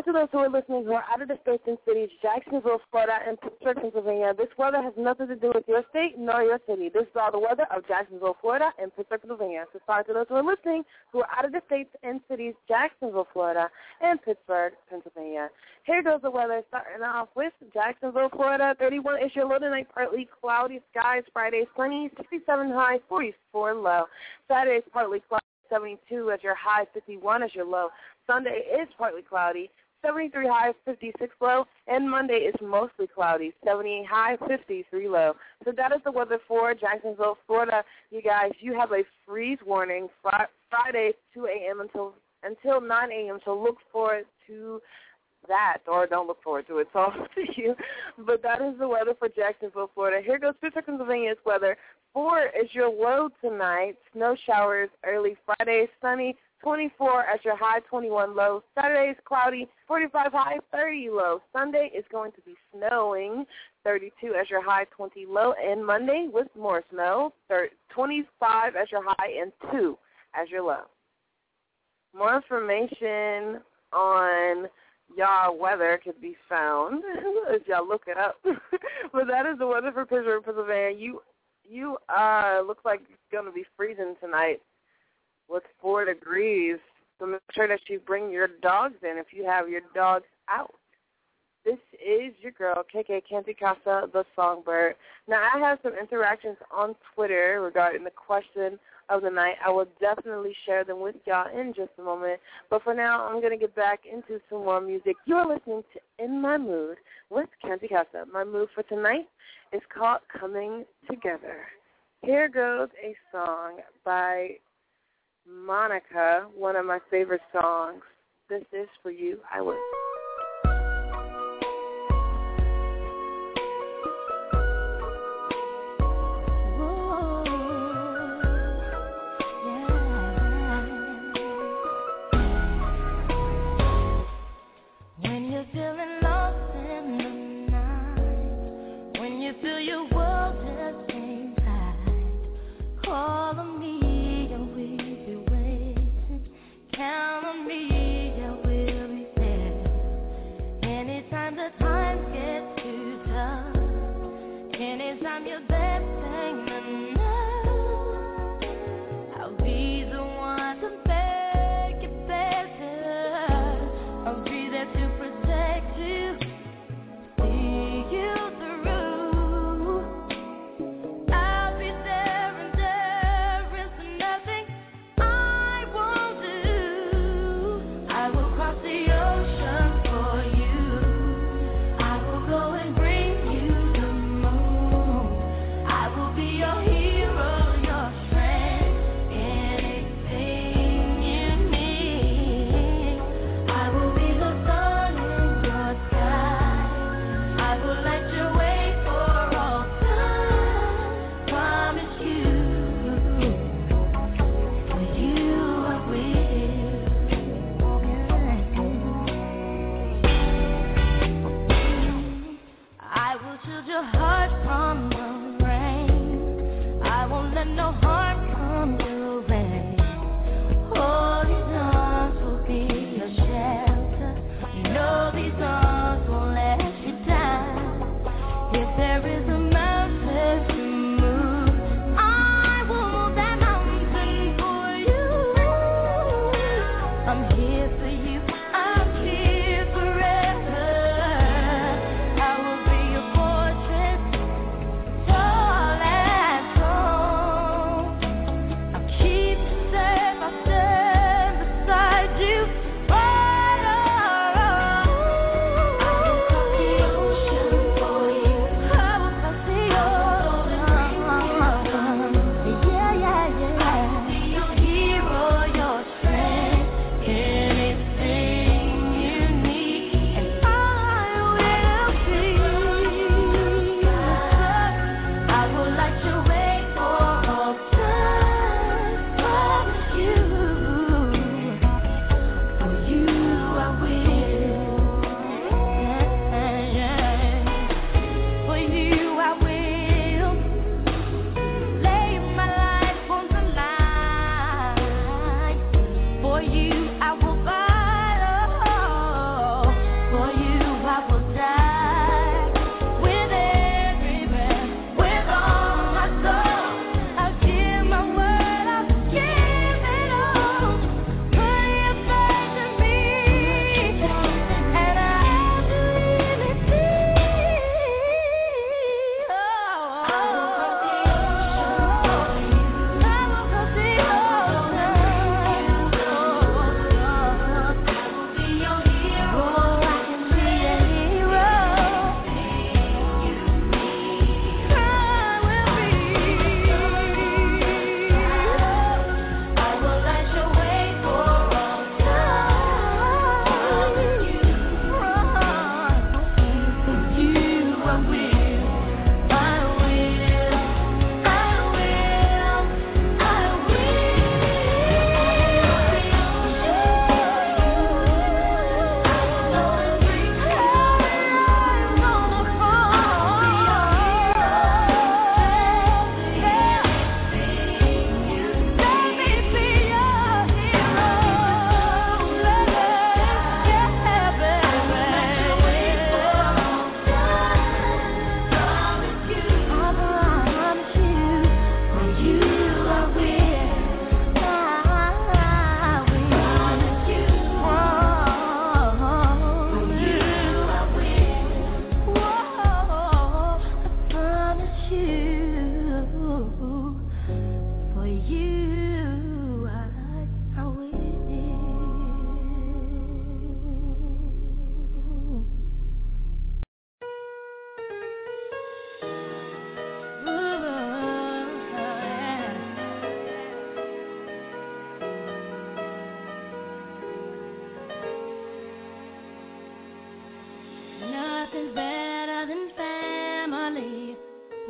to those who are listening who are out of the states and cities, Jacksonville, Florida, and Pittsburgh, Pennsylvania, this weather has nothing to do with your state nor your city. This is all the weather of Jacksonville, Florida, and Pittsburgh, Pennsylvania. So sorry to those who are listening who are out of the states and cities, Jacksonville, Florida, and Pittsburgh, Pennsylvania. Here goes the weather, starting off with Jacksonville, Florida, 31 is your low tonight, partly cloudy skies. Friday, sunny, 67 high, 44 low. Saturday is partly cloudy, 72 as your high, 51 as your low. Sunday is partly cloudy, 73 high, 56 low, and Monday is mostly cloudy, 78 high, 53 low. So that is the weather for Jacksonville, Florida. You guys, you have a freeze warning Friday, 2 a.m. until 9 a.m., so look forward to that, or don't look forward to it. It's all up to you. But that is the weather for Jacksonville, Florida. Here goes Pittsburgh, Pennsylvania's weather. 4 is your low tonight. Snow showers early Friday, sunny, 24 as your high, 21 low. Saturday is cloudy, 45 high, 30 low. Sunday is going to be snowing, 32 as your high, 20 low. And Monday with more snow, 25 as your high and 2 as your low. More information on y'all weather could be found if y'all look it up. But that is the weather for Pittsburgh, Pennsylvania. You looks like it's going to be freezing tonight with 4 degrees. So make sure that you bring your dogs in if you have your dogs out. This is your girl, KK Canty Casa, the Songbird. Now, I have some interactions on Twitter regarding the question of the night. I will definitely share them with y'all in just a moment. But for now, I'm going to get back into some more music. You're listening to In My Mood with Canty Casa. My mood for tonight is called Coming Together. Here goes a song by Monica, one of my favorite songs. This is For You, I Will. Count on me, I will be there.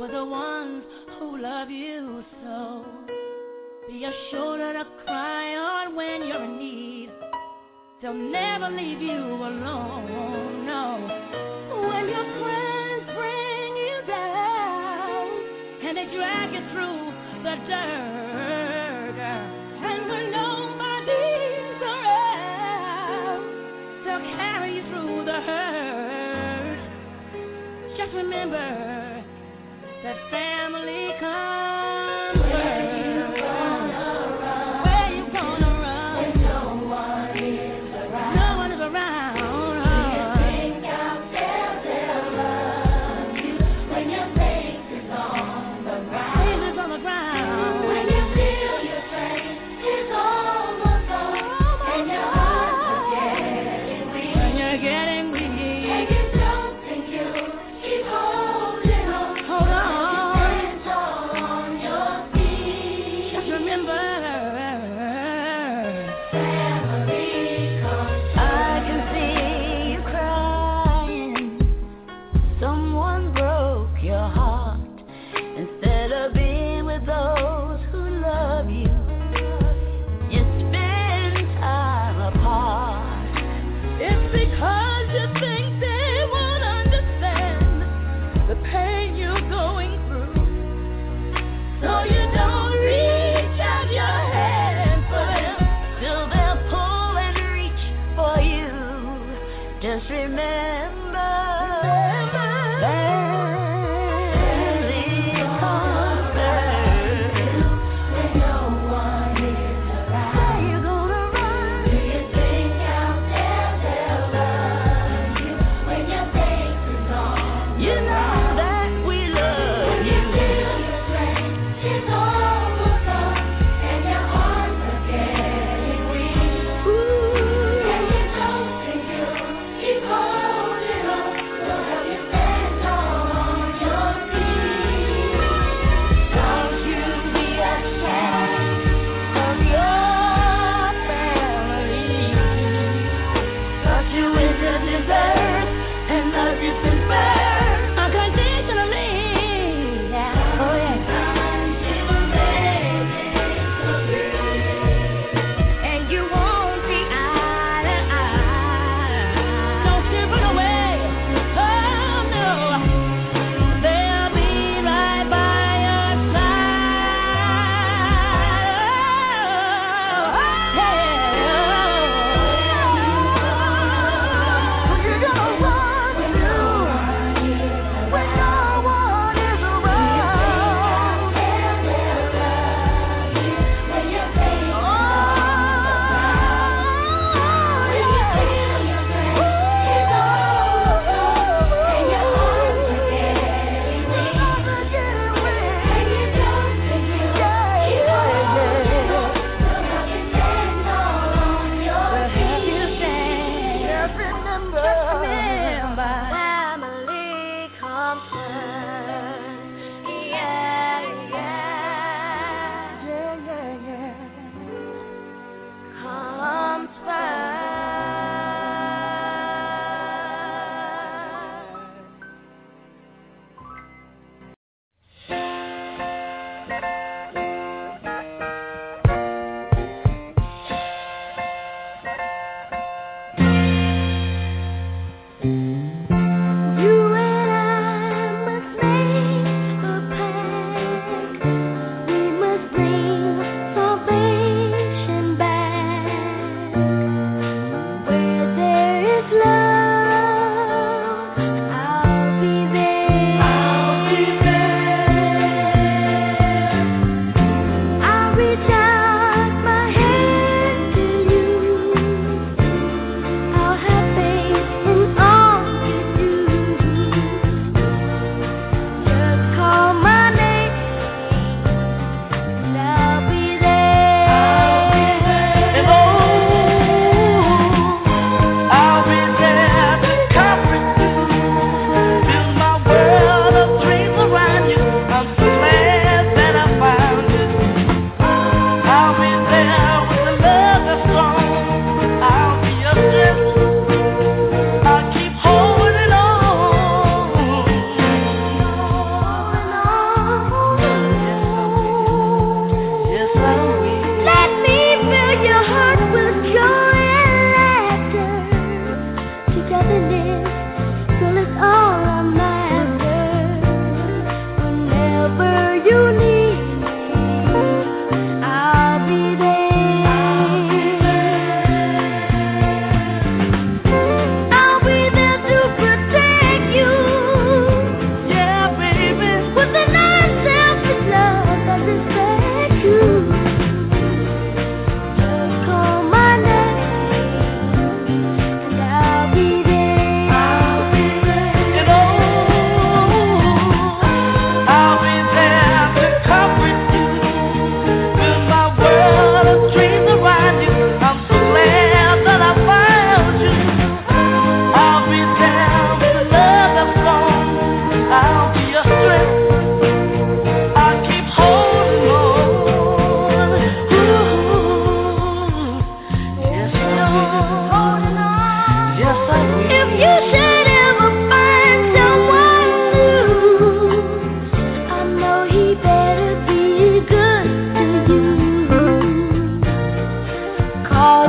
with the ones who love you so. Be a shoulder to cry on when you're in need. They'll never leave you alone, no. When your friends bring you down and they drag you through the dirt, and when nobody's around, they'll carry you through the hurt. Just remember that family comes first. Where you gonna run when no one is around? No one is around. Do you think out there they'll love you when your face is on the ground? Face is on the ground. When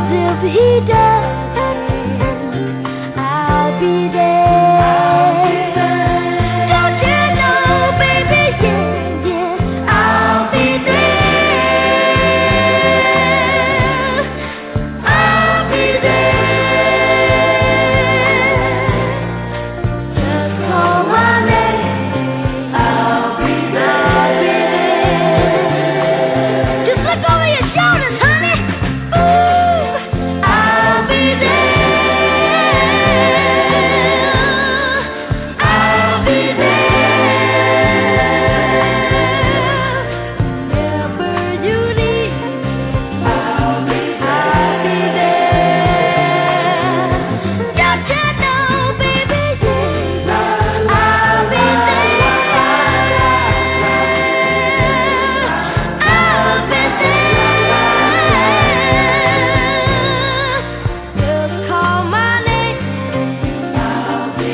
if he doesn't, I'll be there. Don't you know, baby, yeah, yeah, I'll be there. I'll be there. Just call my name. I'll be there. Just look over your shoulders, honey. Ooh, I'll be there. I'll be there. Whenever you need me, I'll be there. Don't you know, baby, yeah, I'll be there. I'll be there. Just call my name. I'll be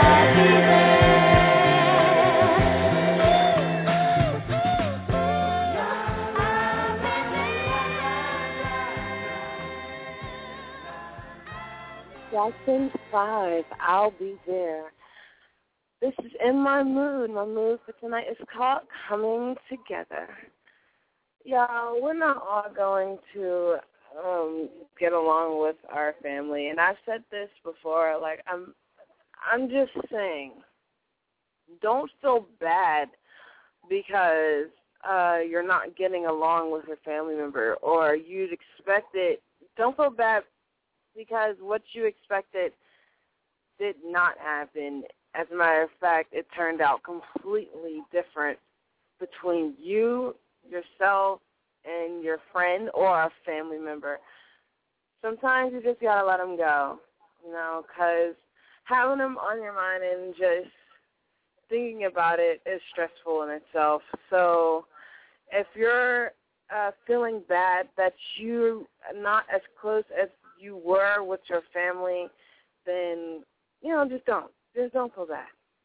Jackson 5, I'll be there. This is In My Mood. My mood for tonight is called Coming Together. Y'all, we're not all going to get along with our family. And I've said this before, like, I'm just saying, don't feel bad because you're not getting along with your family member or you'd expect it. Don't feel bad because what you expected did not happen. As a matter of fact, it turned out completely different between you, yourself, and your friend or a family member. Sometimes you just got to let them go, you know, because having them on your mind and just thinking about it is stressful in itself. So if you're feeling bad that you're not as close as you were with your family, then, you know, just don't feel bad.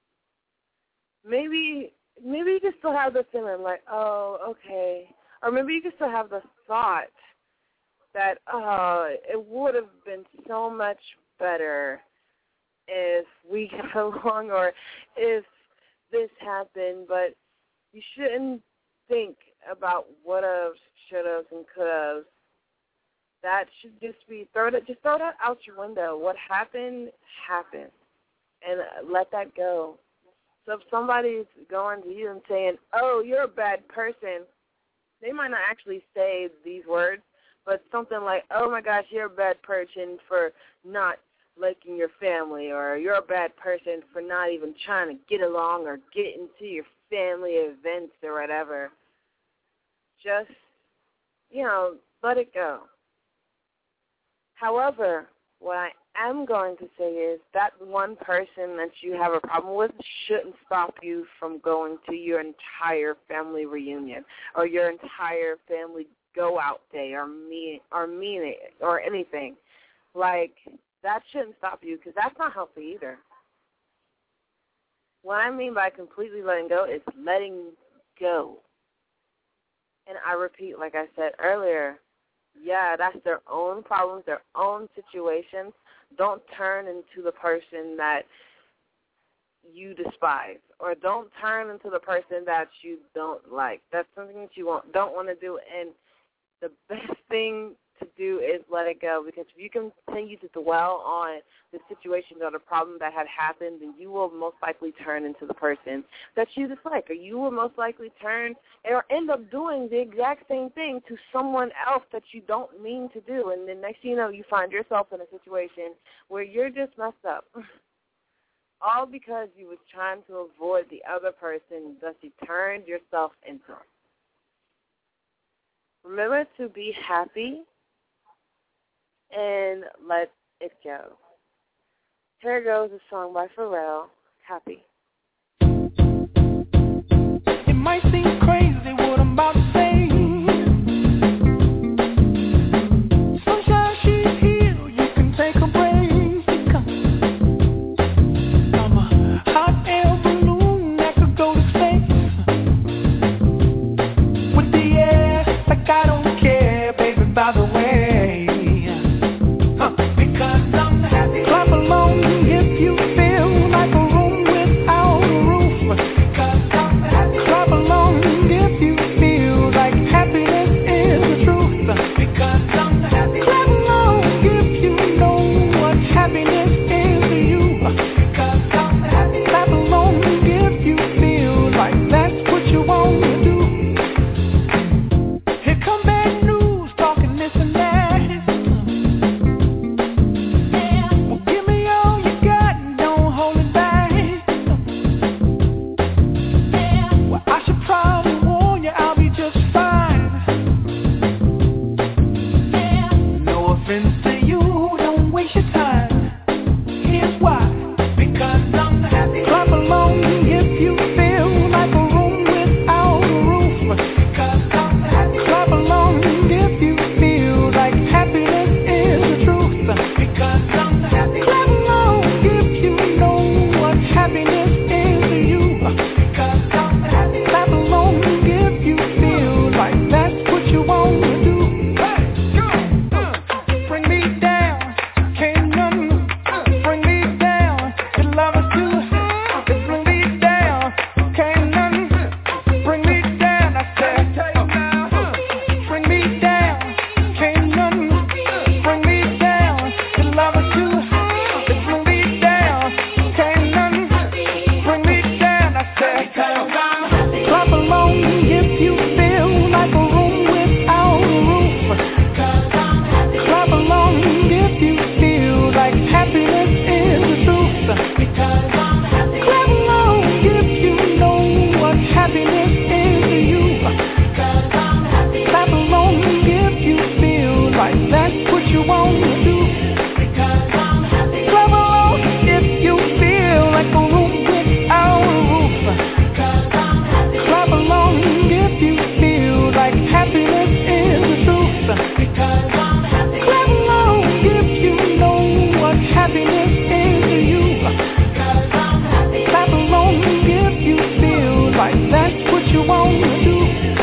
Maybe you can still have the feeling like, oh, okay. Or maybe you can still have the thought that, oh, it would have been so much better if we got along or if this happened, but you shouldn't think about what-ifs, should-haves, and could-haves. That should just be, throw that out your window. What happened, happened. And let that go. So if somebody's going to you and saying, oh, you're a bad person, they might not actually say these words, but something like, oh, my gosh, you're a bad person for not liking your family, or you're a bad person for not even trying to get along or get into your family events or whatever. Just, you know, let it go. However, what I am going to say is that one person that you have a problem with shouldn't stop you from going to your entire family reunion or your entire family go-out day or meeting or anything. Like, that shouldn't stop you because that's not healthy either. What I mean by completely letting go is letting go. And I repeat, like I said earlier, yeah, that's their own problems, their own situations. Don't turn into the person that you despise, or don't turn into the person that you don't like. That's something that you don't want to do, and the best thing to do is let it go, because if you continue to dwell on the situation or the problem that had happened, then you will most likely turn into the person that you dislike, or you will most likely turn or end up doing the exact same thing to someone else that you don't mean to do, and then next thing you know, you find yourself in a situation where you're just messed up, all because you was trying to avoid the other person, thus you turned yourself into it. Remember to be happy and let it go. Here goes a song by Pharrell, Happy. It might seem crazy what I'm about to say. Sunshine, she's here, you can take a break. I'm a hot air balloon that could go to space. With the air, like I don't care, baby, by the way. like that's what you want to do. Because I'm happy. Clap along if you feel like a room without a roof. Because I'm happy. Clap along if you feel like happiness is the truth. Because I'm happy. Clap along if you know what happiness is to you. Because I'm happy. Clap along if you feel like that's what you want to do.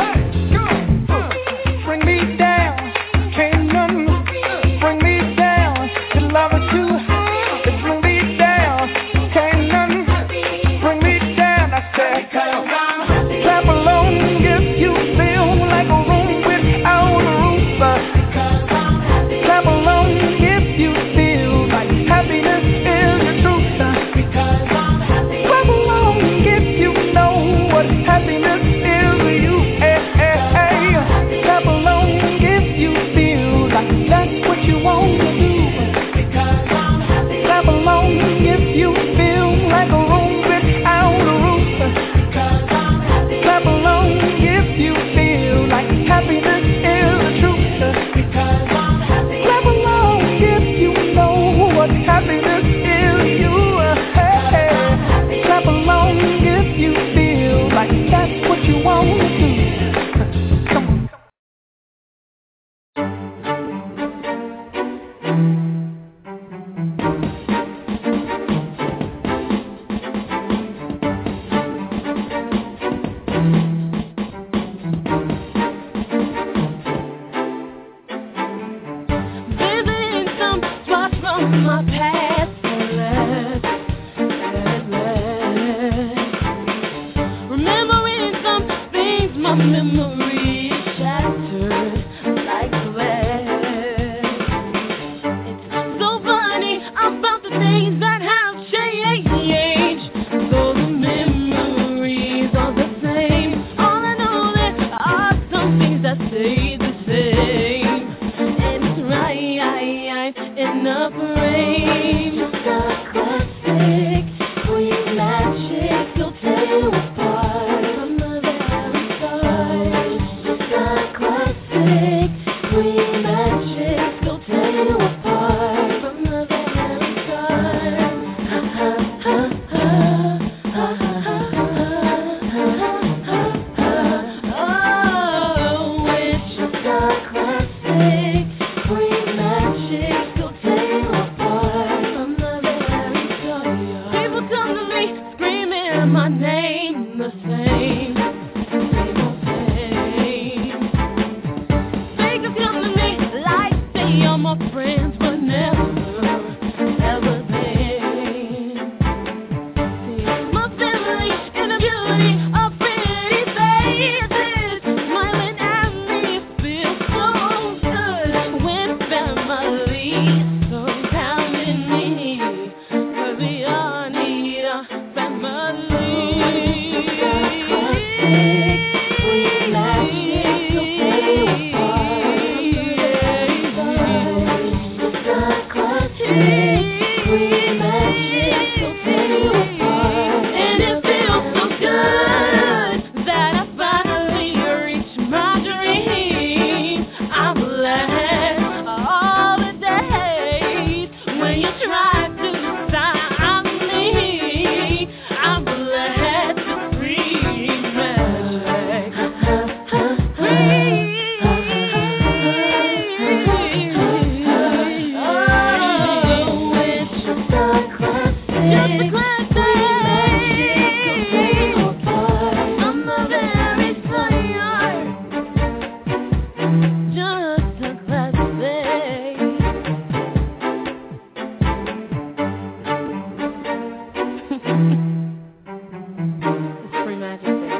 Bring me down, can't none bring me down. To love it too high, to bring me down, can't none bring me down. I said, clap along if you feel like a room without a roof. Clap along if you feel like happiness is the truth. Clap along if you know what happiness is to you. Clap along if you feel like that's what you want to do. Clap along if you feel like a room without a roof. Clap along if you feel like happiness is the truth. Clap along if you know what happiness is to you. Clap along if you feel like that's what you want to do. Come on. Visiting some spots from my past. Remembering some things, my memory is shattered like glass. It's so funny about the things that have changed. Though the memories are the same, all I know there are some things that stay the same. And it's right in the frame. Just a classic, sweet magic, you'll tear you apart from the very start. Just a classic, sweet magic, you'll tear you apart from the very start. Ha ha ha ha ha ha ha. Oh, it's just a classic, sweet magic, you'll tear you apart from the very start. People come to me screaming my name the same old same. They just come to me like they are my friends, but never been. See, my family in the beauty of pretty faces, smiling at me feels so good when family surrounding me, 'cause we all need a family. Sweet magic, you'll tear you apart. Just a classic, sweet magic, you'll tear you apart. And it feels so good that I finally reached my dream. I'm glad all the days when you tried to stop me. I'm glad to scream magic. Oh, it's just a classic. Just a classic. From the very start. Just a classic. It's free magic, baby.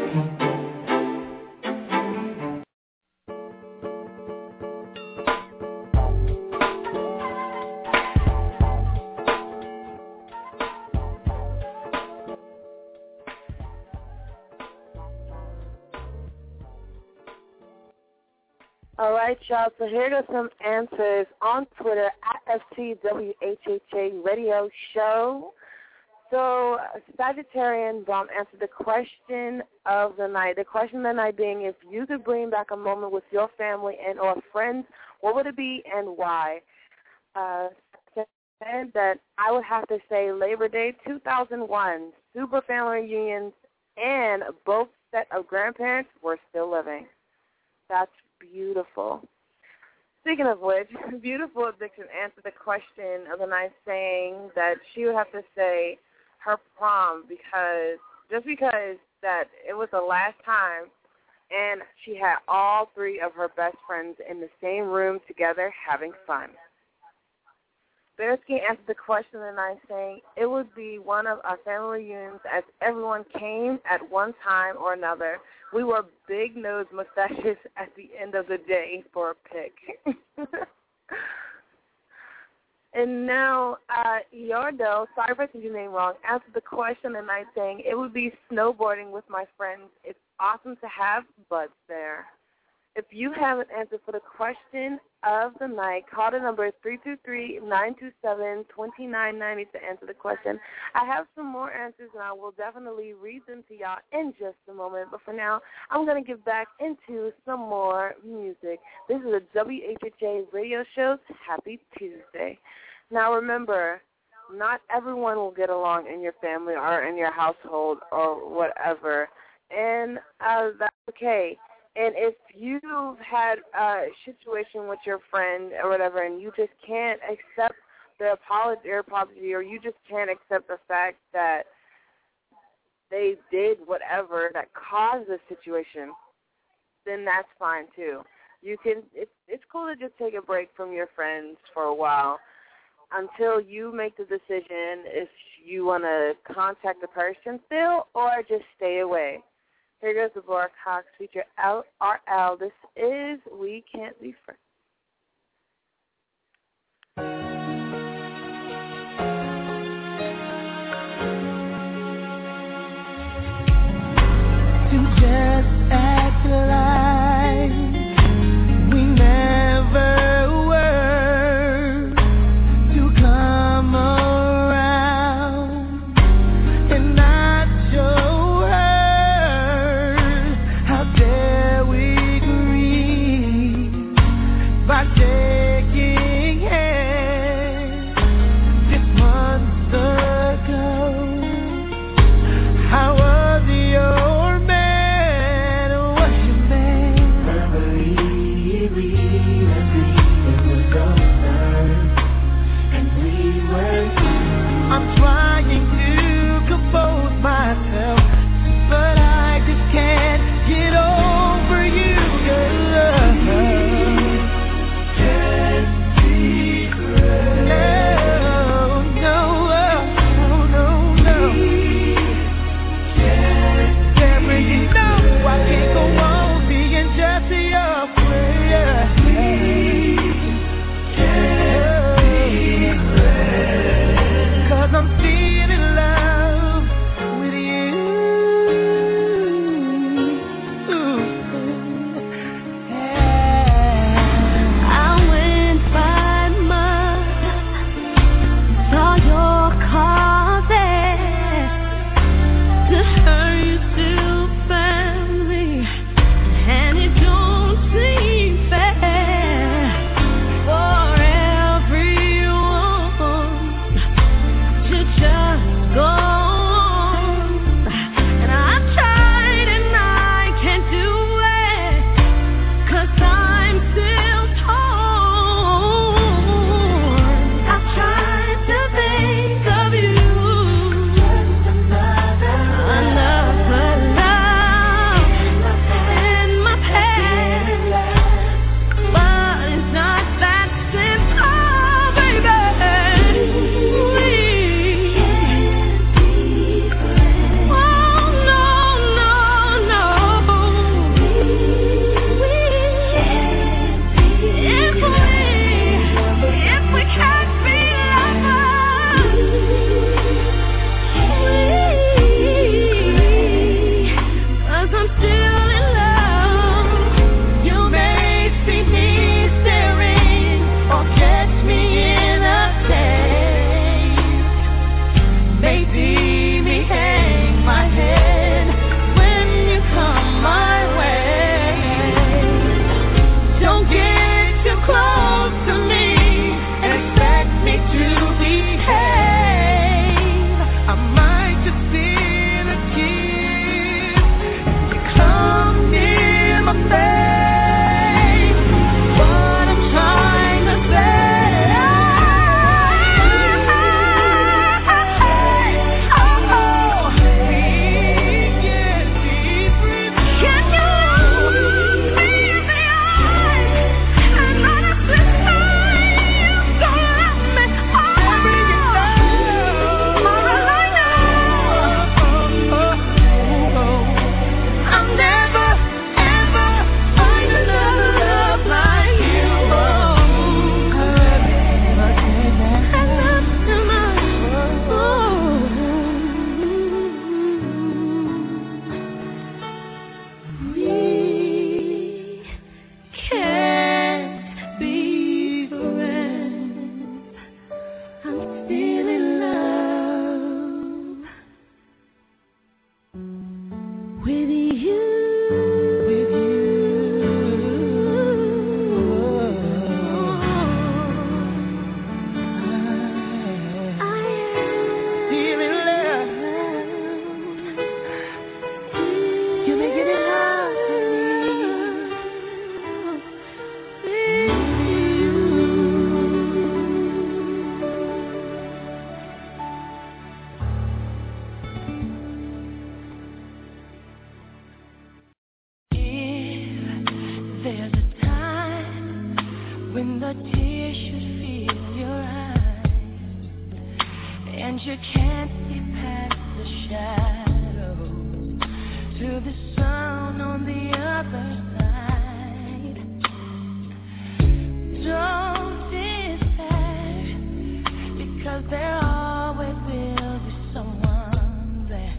All right, y'all. So here go some answers on Twitter at FTWHHA Radio Show. So Sagittarian Bomb answered the question of the night. The question of the night being, if you could bring back a moment with your family and or friends, what would it be and why? Said that I would have to say Labor Day 2001, super family reunions, and both set of grandparents were still living. That's beautiful. Speaking of which, Beautiful Addiction answered the question of the night saying that she would have to say her prom because that it was the last time, and she had all three of her best friends in the same room together having fun. Bearsky answered the question of the night saying it would be one of our family reunions as everyone came at one time or another. We wore big-nosed mustaches at the end of the day for a pic. And now, Yardell, sorry if I said your name wrong, answered the question of the night saying it would be snowboarding with my friends. It's awesome to have buds there. If you have an answer for the question of the night, call the number 323-927-2990 to answer the question. I have some more answers, and I will definitely read them to y'all in just a moment. But for now, I'm going to get back into some more music. This is a WHHA radio show. Happy Tuesday. Now, remember, not everyone will get along in your family or in your household or whatever, and that's okay. And if you've had a situation with your friend or whatever and you just can't accept their apology, or you just can't accept the fact that they did whatever that caused the situation, then that's fine too. You can. It's cool to just take a break from your friends for a while until you make the decision if you want to contact the person still or just stay away. Here goes the Laura Cox feature LRL. This is We Can't Be Friends. To just act like we never were, to come around and not show her. How dare we grieve tears should fill your eyes, and you can't see past the shadow to the sun on the other side. Don't despair, because there always will be someone there.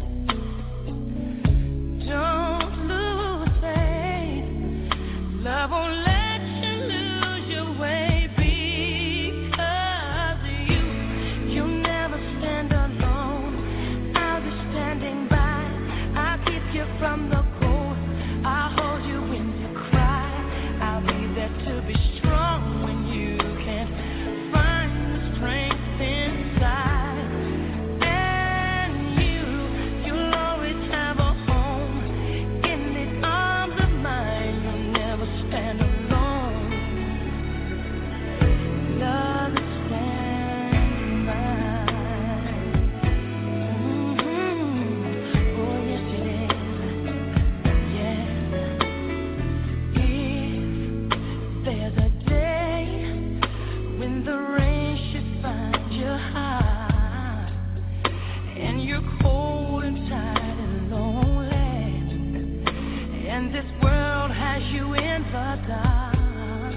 Don't lose faith, love won't let you lose your way, because you'll never stand alone. I'll be standing by, I'll keep you from the cold, I'll hold you when you cry, I'll be there to be strong when you can't find the strength inside. And you'll always have a home in the arms of mine. You'll never stand alone. Love is standing by. Oh yes it is. Yes. If there's a day when the rain should find your heart and you're cold inside and lonely, and this world has you in the dark,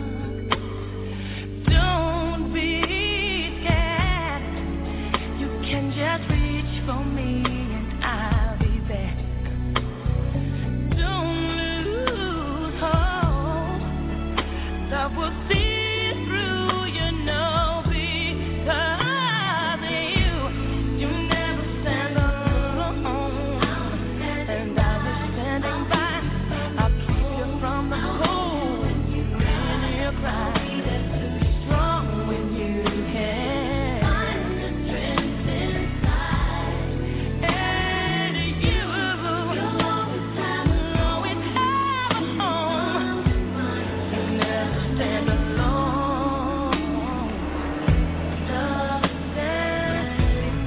don't be scared. You can just reach for me and I'll be there. Don't lose hope. Love will see through, you know, because you never stand alone. And I'll be standing by. I'll keep you from the cold when you cry. Strong when you can find the strength inside. And you'll always have a home. You never stand alone. Love is standing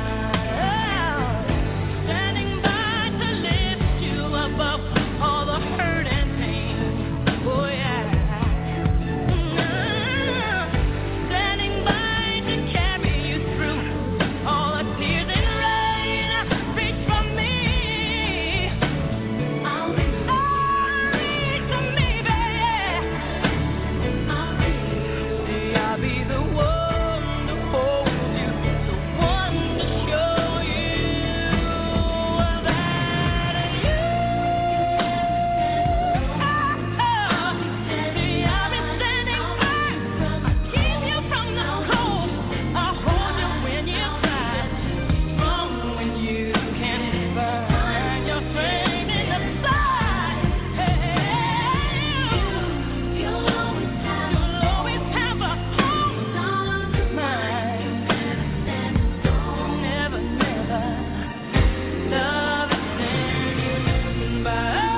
by to lift you above all the hurt and pain. Oh yeah. Standing by to carry you through all the tears and rain. Reach for me. Reach for me, baby. See, I'll be the one to hold you, the one to show you that you. See, I'll be standing by. I'll keep you from the cold. I'll hold you when you cry. Strong when you can't find your strength inside. You'll always have a home. Mine. Never, never. Love is standing by.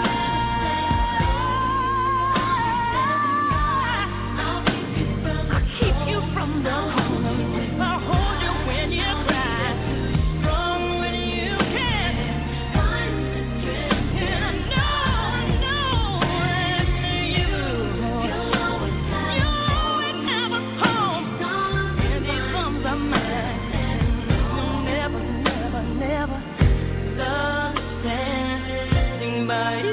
I'll keep you from the cold. I'll hold you when you cry. Strong when you can't find the strength. And I know that you'll always have a home in these arms of mine. You'll never, never, never love standing by you.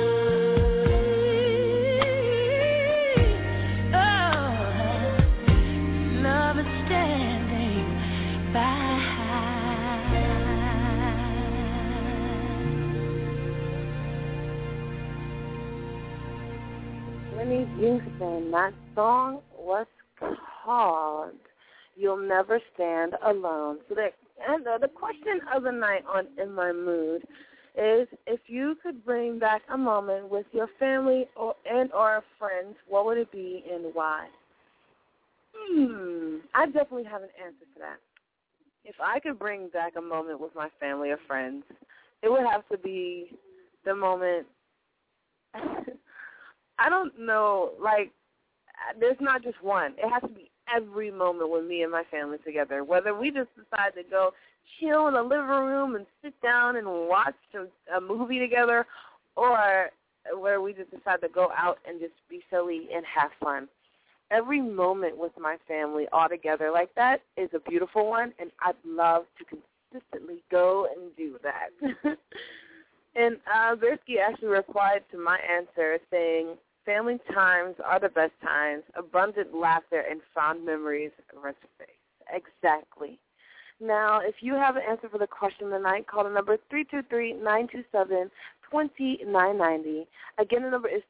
Love is standing by. Whitney Houston, that song was called You'll Never Stand Alone. So the question of the night on In My Mood is, if you could bring back a moment with your family or friends, what would it be and why? I definitely have an answer for that. If I could bring back a moment with my family or friends, it would have to be the moment, I don't know, like, there's not just one. It has to be every moment with me and my family together, whether we just decide to go chill in the living room and sit down and watch a movie together, or where we just decide to go out and just be silly and have fun. every moment with my family all together like that is a beautiful one, and I'd love to consistently go and do that. And Bersky actually replied to my answer saying, family times are the best times, abundant laughter and fond memories rest face. Exactly. Now, if you have an answer for the question of the night, call the number 323-927-2990. Again, the number is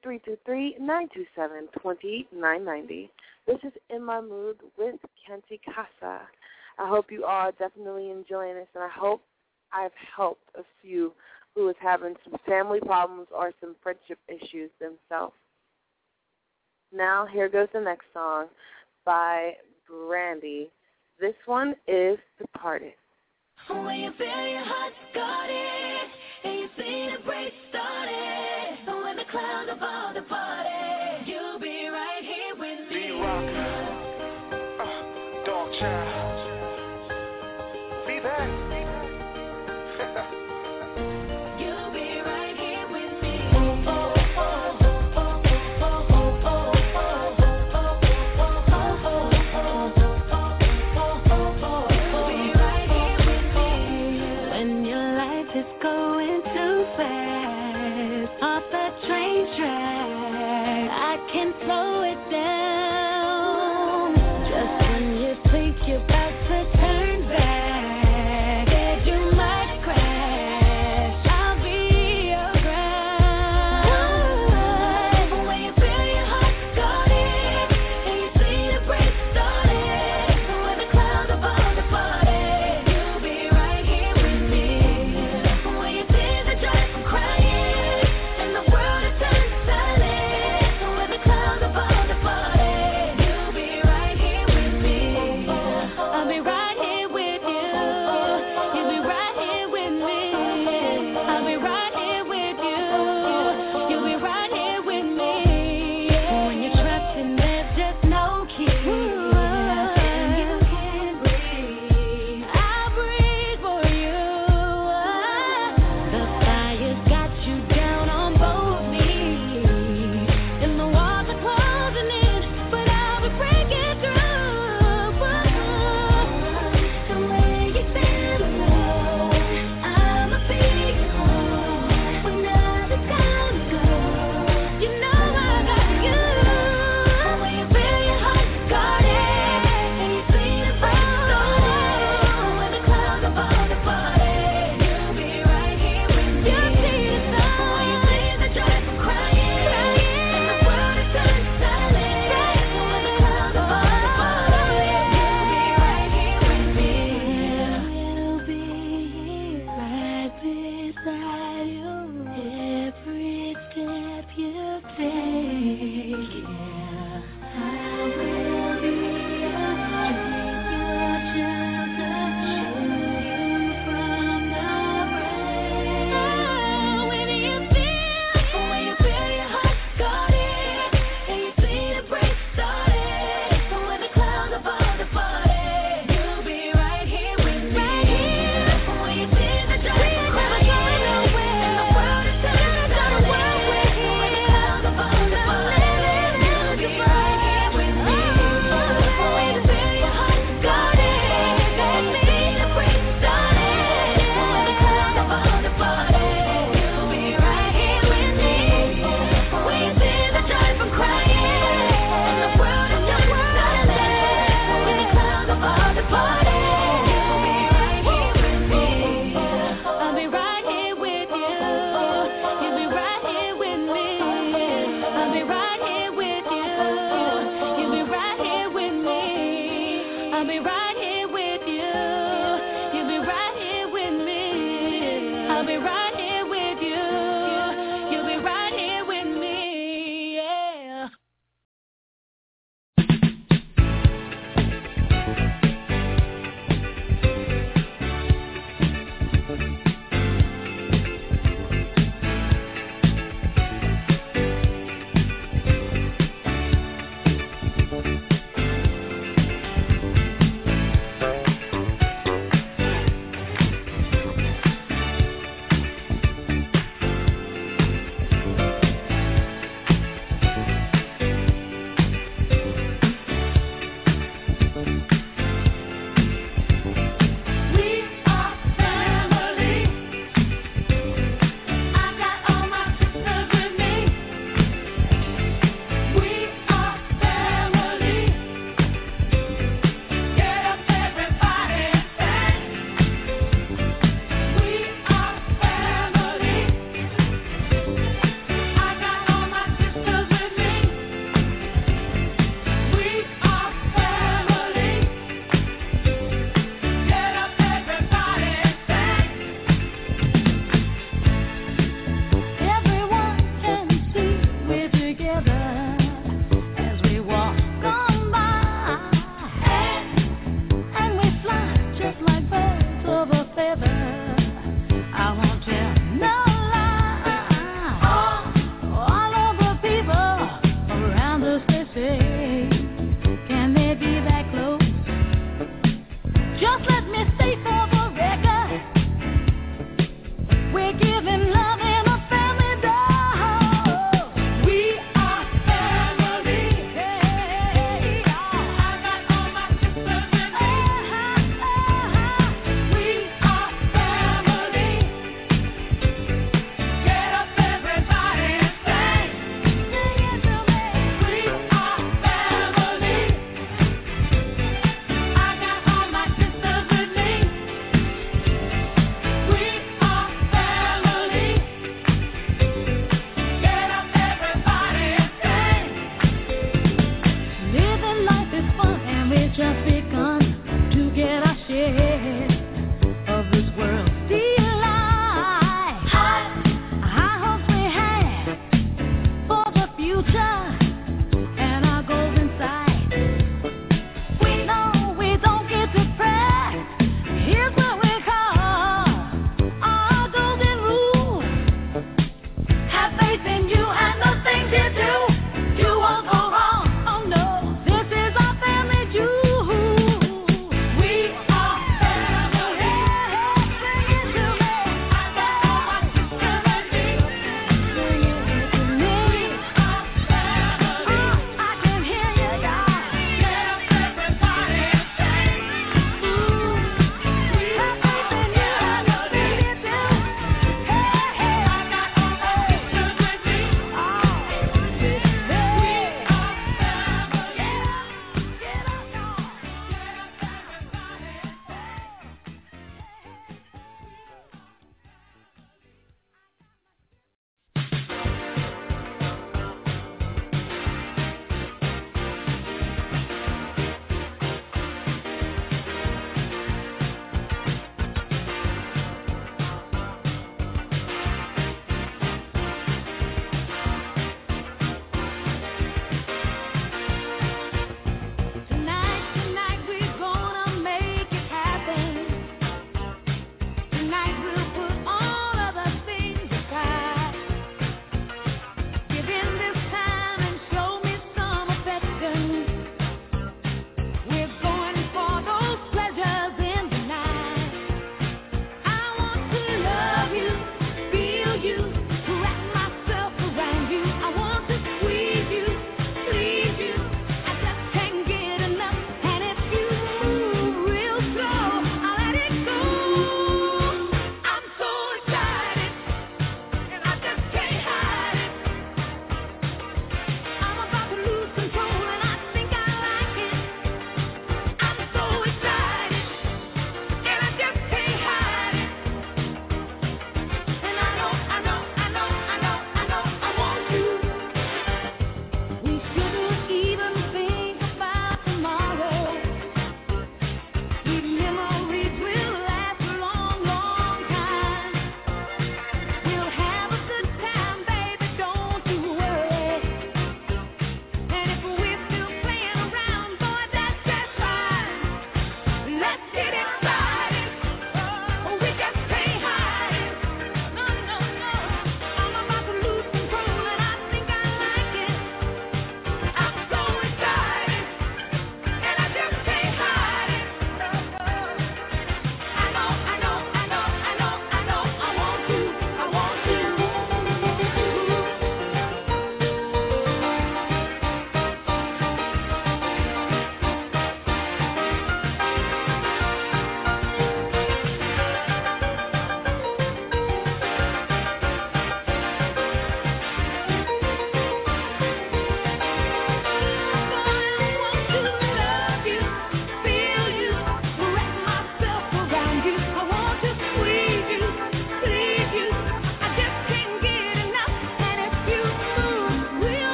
323-927-2990. This is In My Mood with Canty Casa. I hope you are definitely enjoying this, and I hope I've helped a few who is having some family problems or some friendship issues themselves. Now, here goes the next song by Brandy. This one is Departed. When you feel your heart started, and you see the break started, so when the clouds are all departed, you'll be right here with me. D-Rock, Dog Child, be back. You'll be right here with me. Slow it down. Just when you think you're about to turn back, that you might crash. I'll be your ground. When you feel your heart started, and you see the break started, when the clouds are all departed, you'll be right here with me. When you see the joy from crying, and the world is turning silent.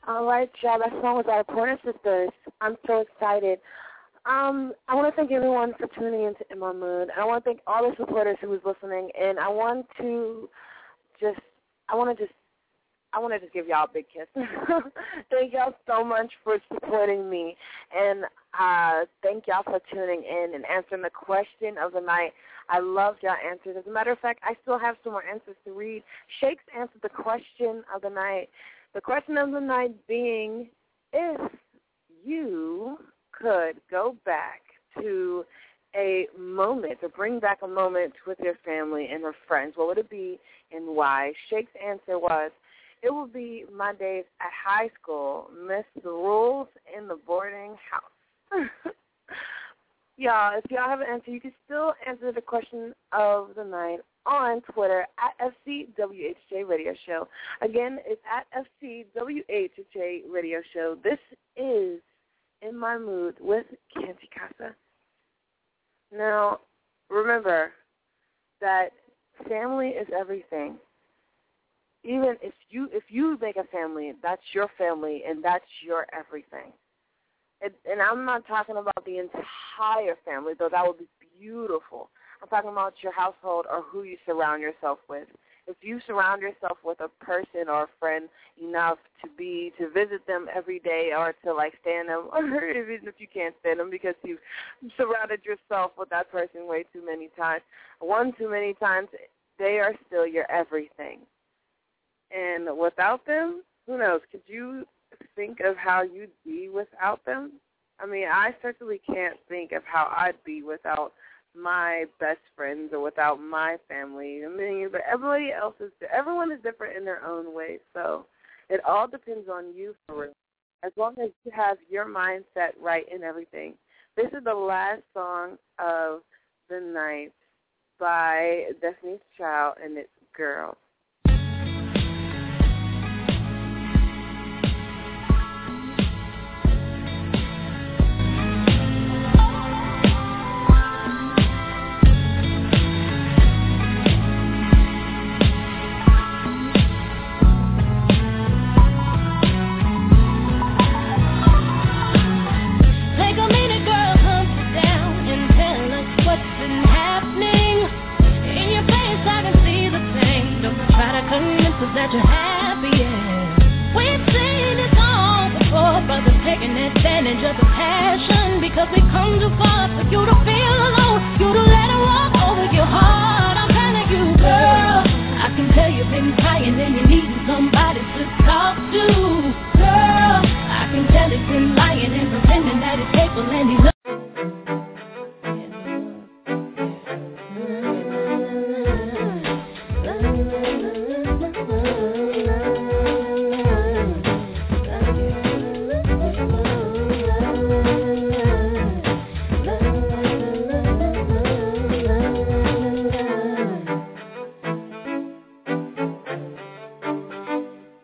All right, y'all. That song was our Pointer Sisters. I'm so excited. I want to thank everyone for tuning into In My Mood. I want to thank all the supporters who was listening, and I want to just give y'all a big kiss. Thank y'all so much for supporting me, and thank y'all for tuning in and answering the question of the night. I loved y'all answers. As a matter of fact, I still have some more answers to read. Shakes answered the question of the night. The question of the night being, if you could go back to a moment or bring back a moment with your family and your friends, what would it be and why? Shake's answer was, it would be my days at high school, miss the rules in the boarding house. Y'all, if y'all have an answer, you can still answer the question of the night on Twitter at FCWHJ Radio Show. Again, it's at FCWHJ Radio Show. This is In My Mood with Canty Casa. Now, remember that family is everything. Even if you make a family, that's your family and that's your everything. And I'm not talking about the entire family, though that would be beautiful. I'm talking about your household or who you surround yourself with. If you surround yourself with a person or a friend enough to visit them every day or to like stand them, or even if you can't stand them because you've surrounded yourself with that person way too many times, one too many times, they are still your everything. And without them, who knows? Could you think of how you'd be without them? I mean, I certainly can't think of how I'd be without my best friends or without my family. I mean, but everyone is different in their own way, so it all depends on you for real. As long as you have your mindset right in everything. This is the last song of the night by Destiny's Child, and it's Girls. That you're happy, yeah. We've seen it all before, brothers taking advantage of the passion because we come too far for you to feel alone, you to let it walk over your heart. I'm telling you, girl, I can tell you've been crying and you need somebody.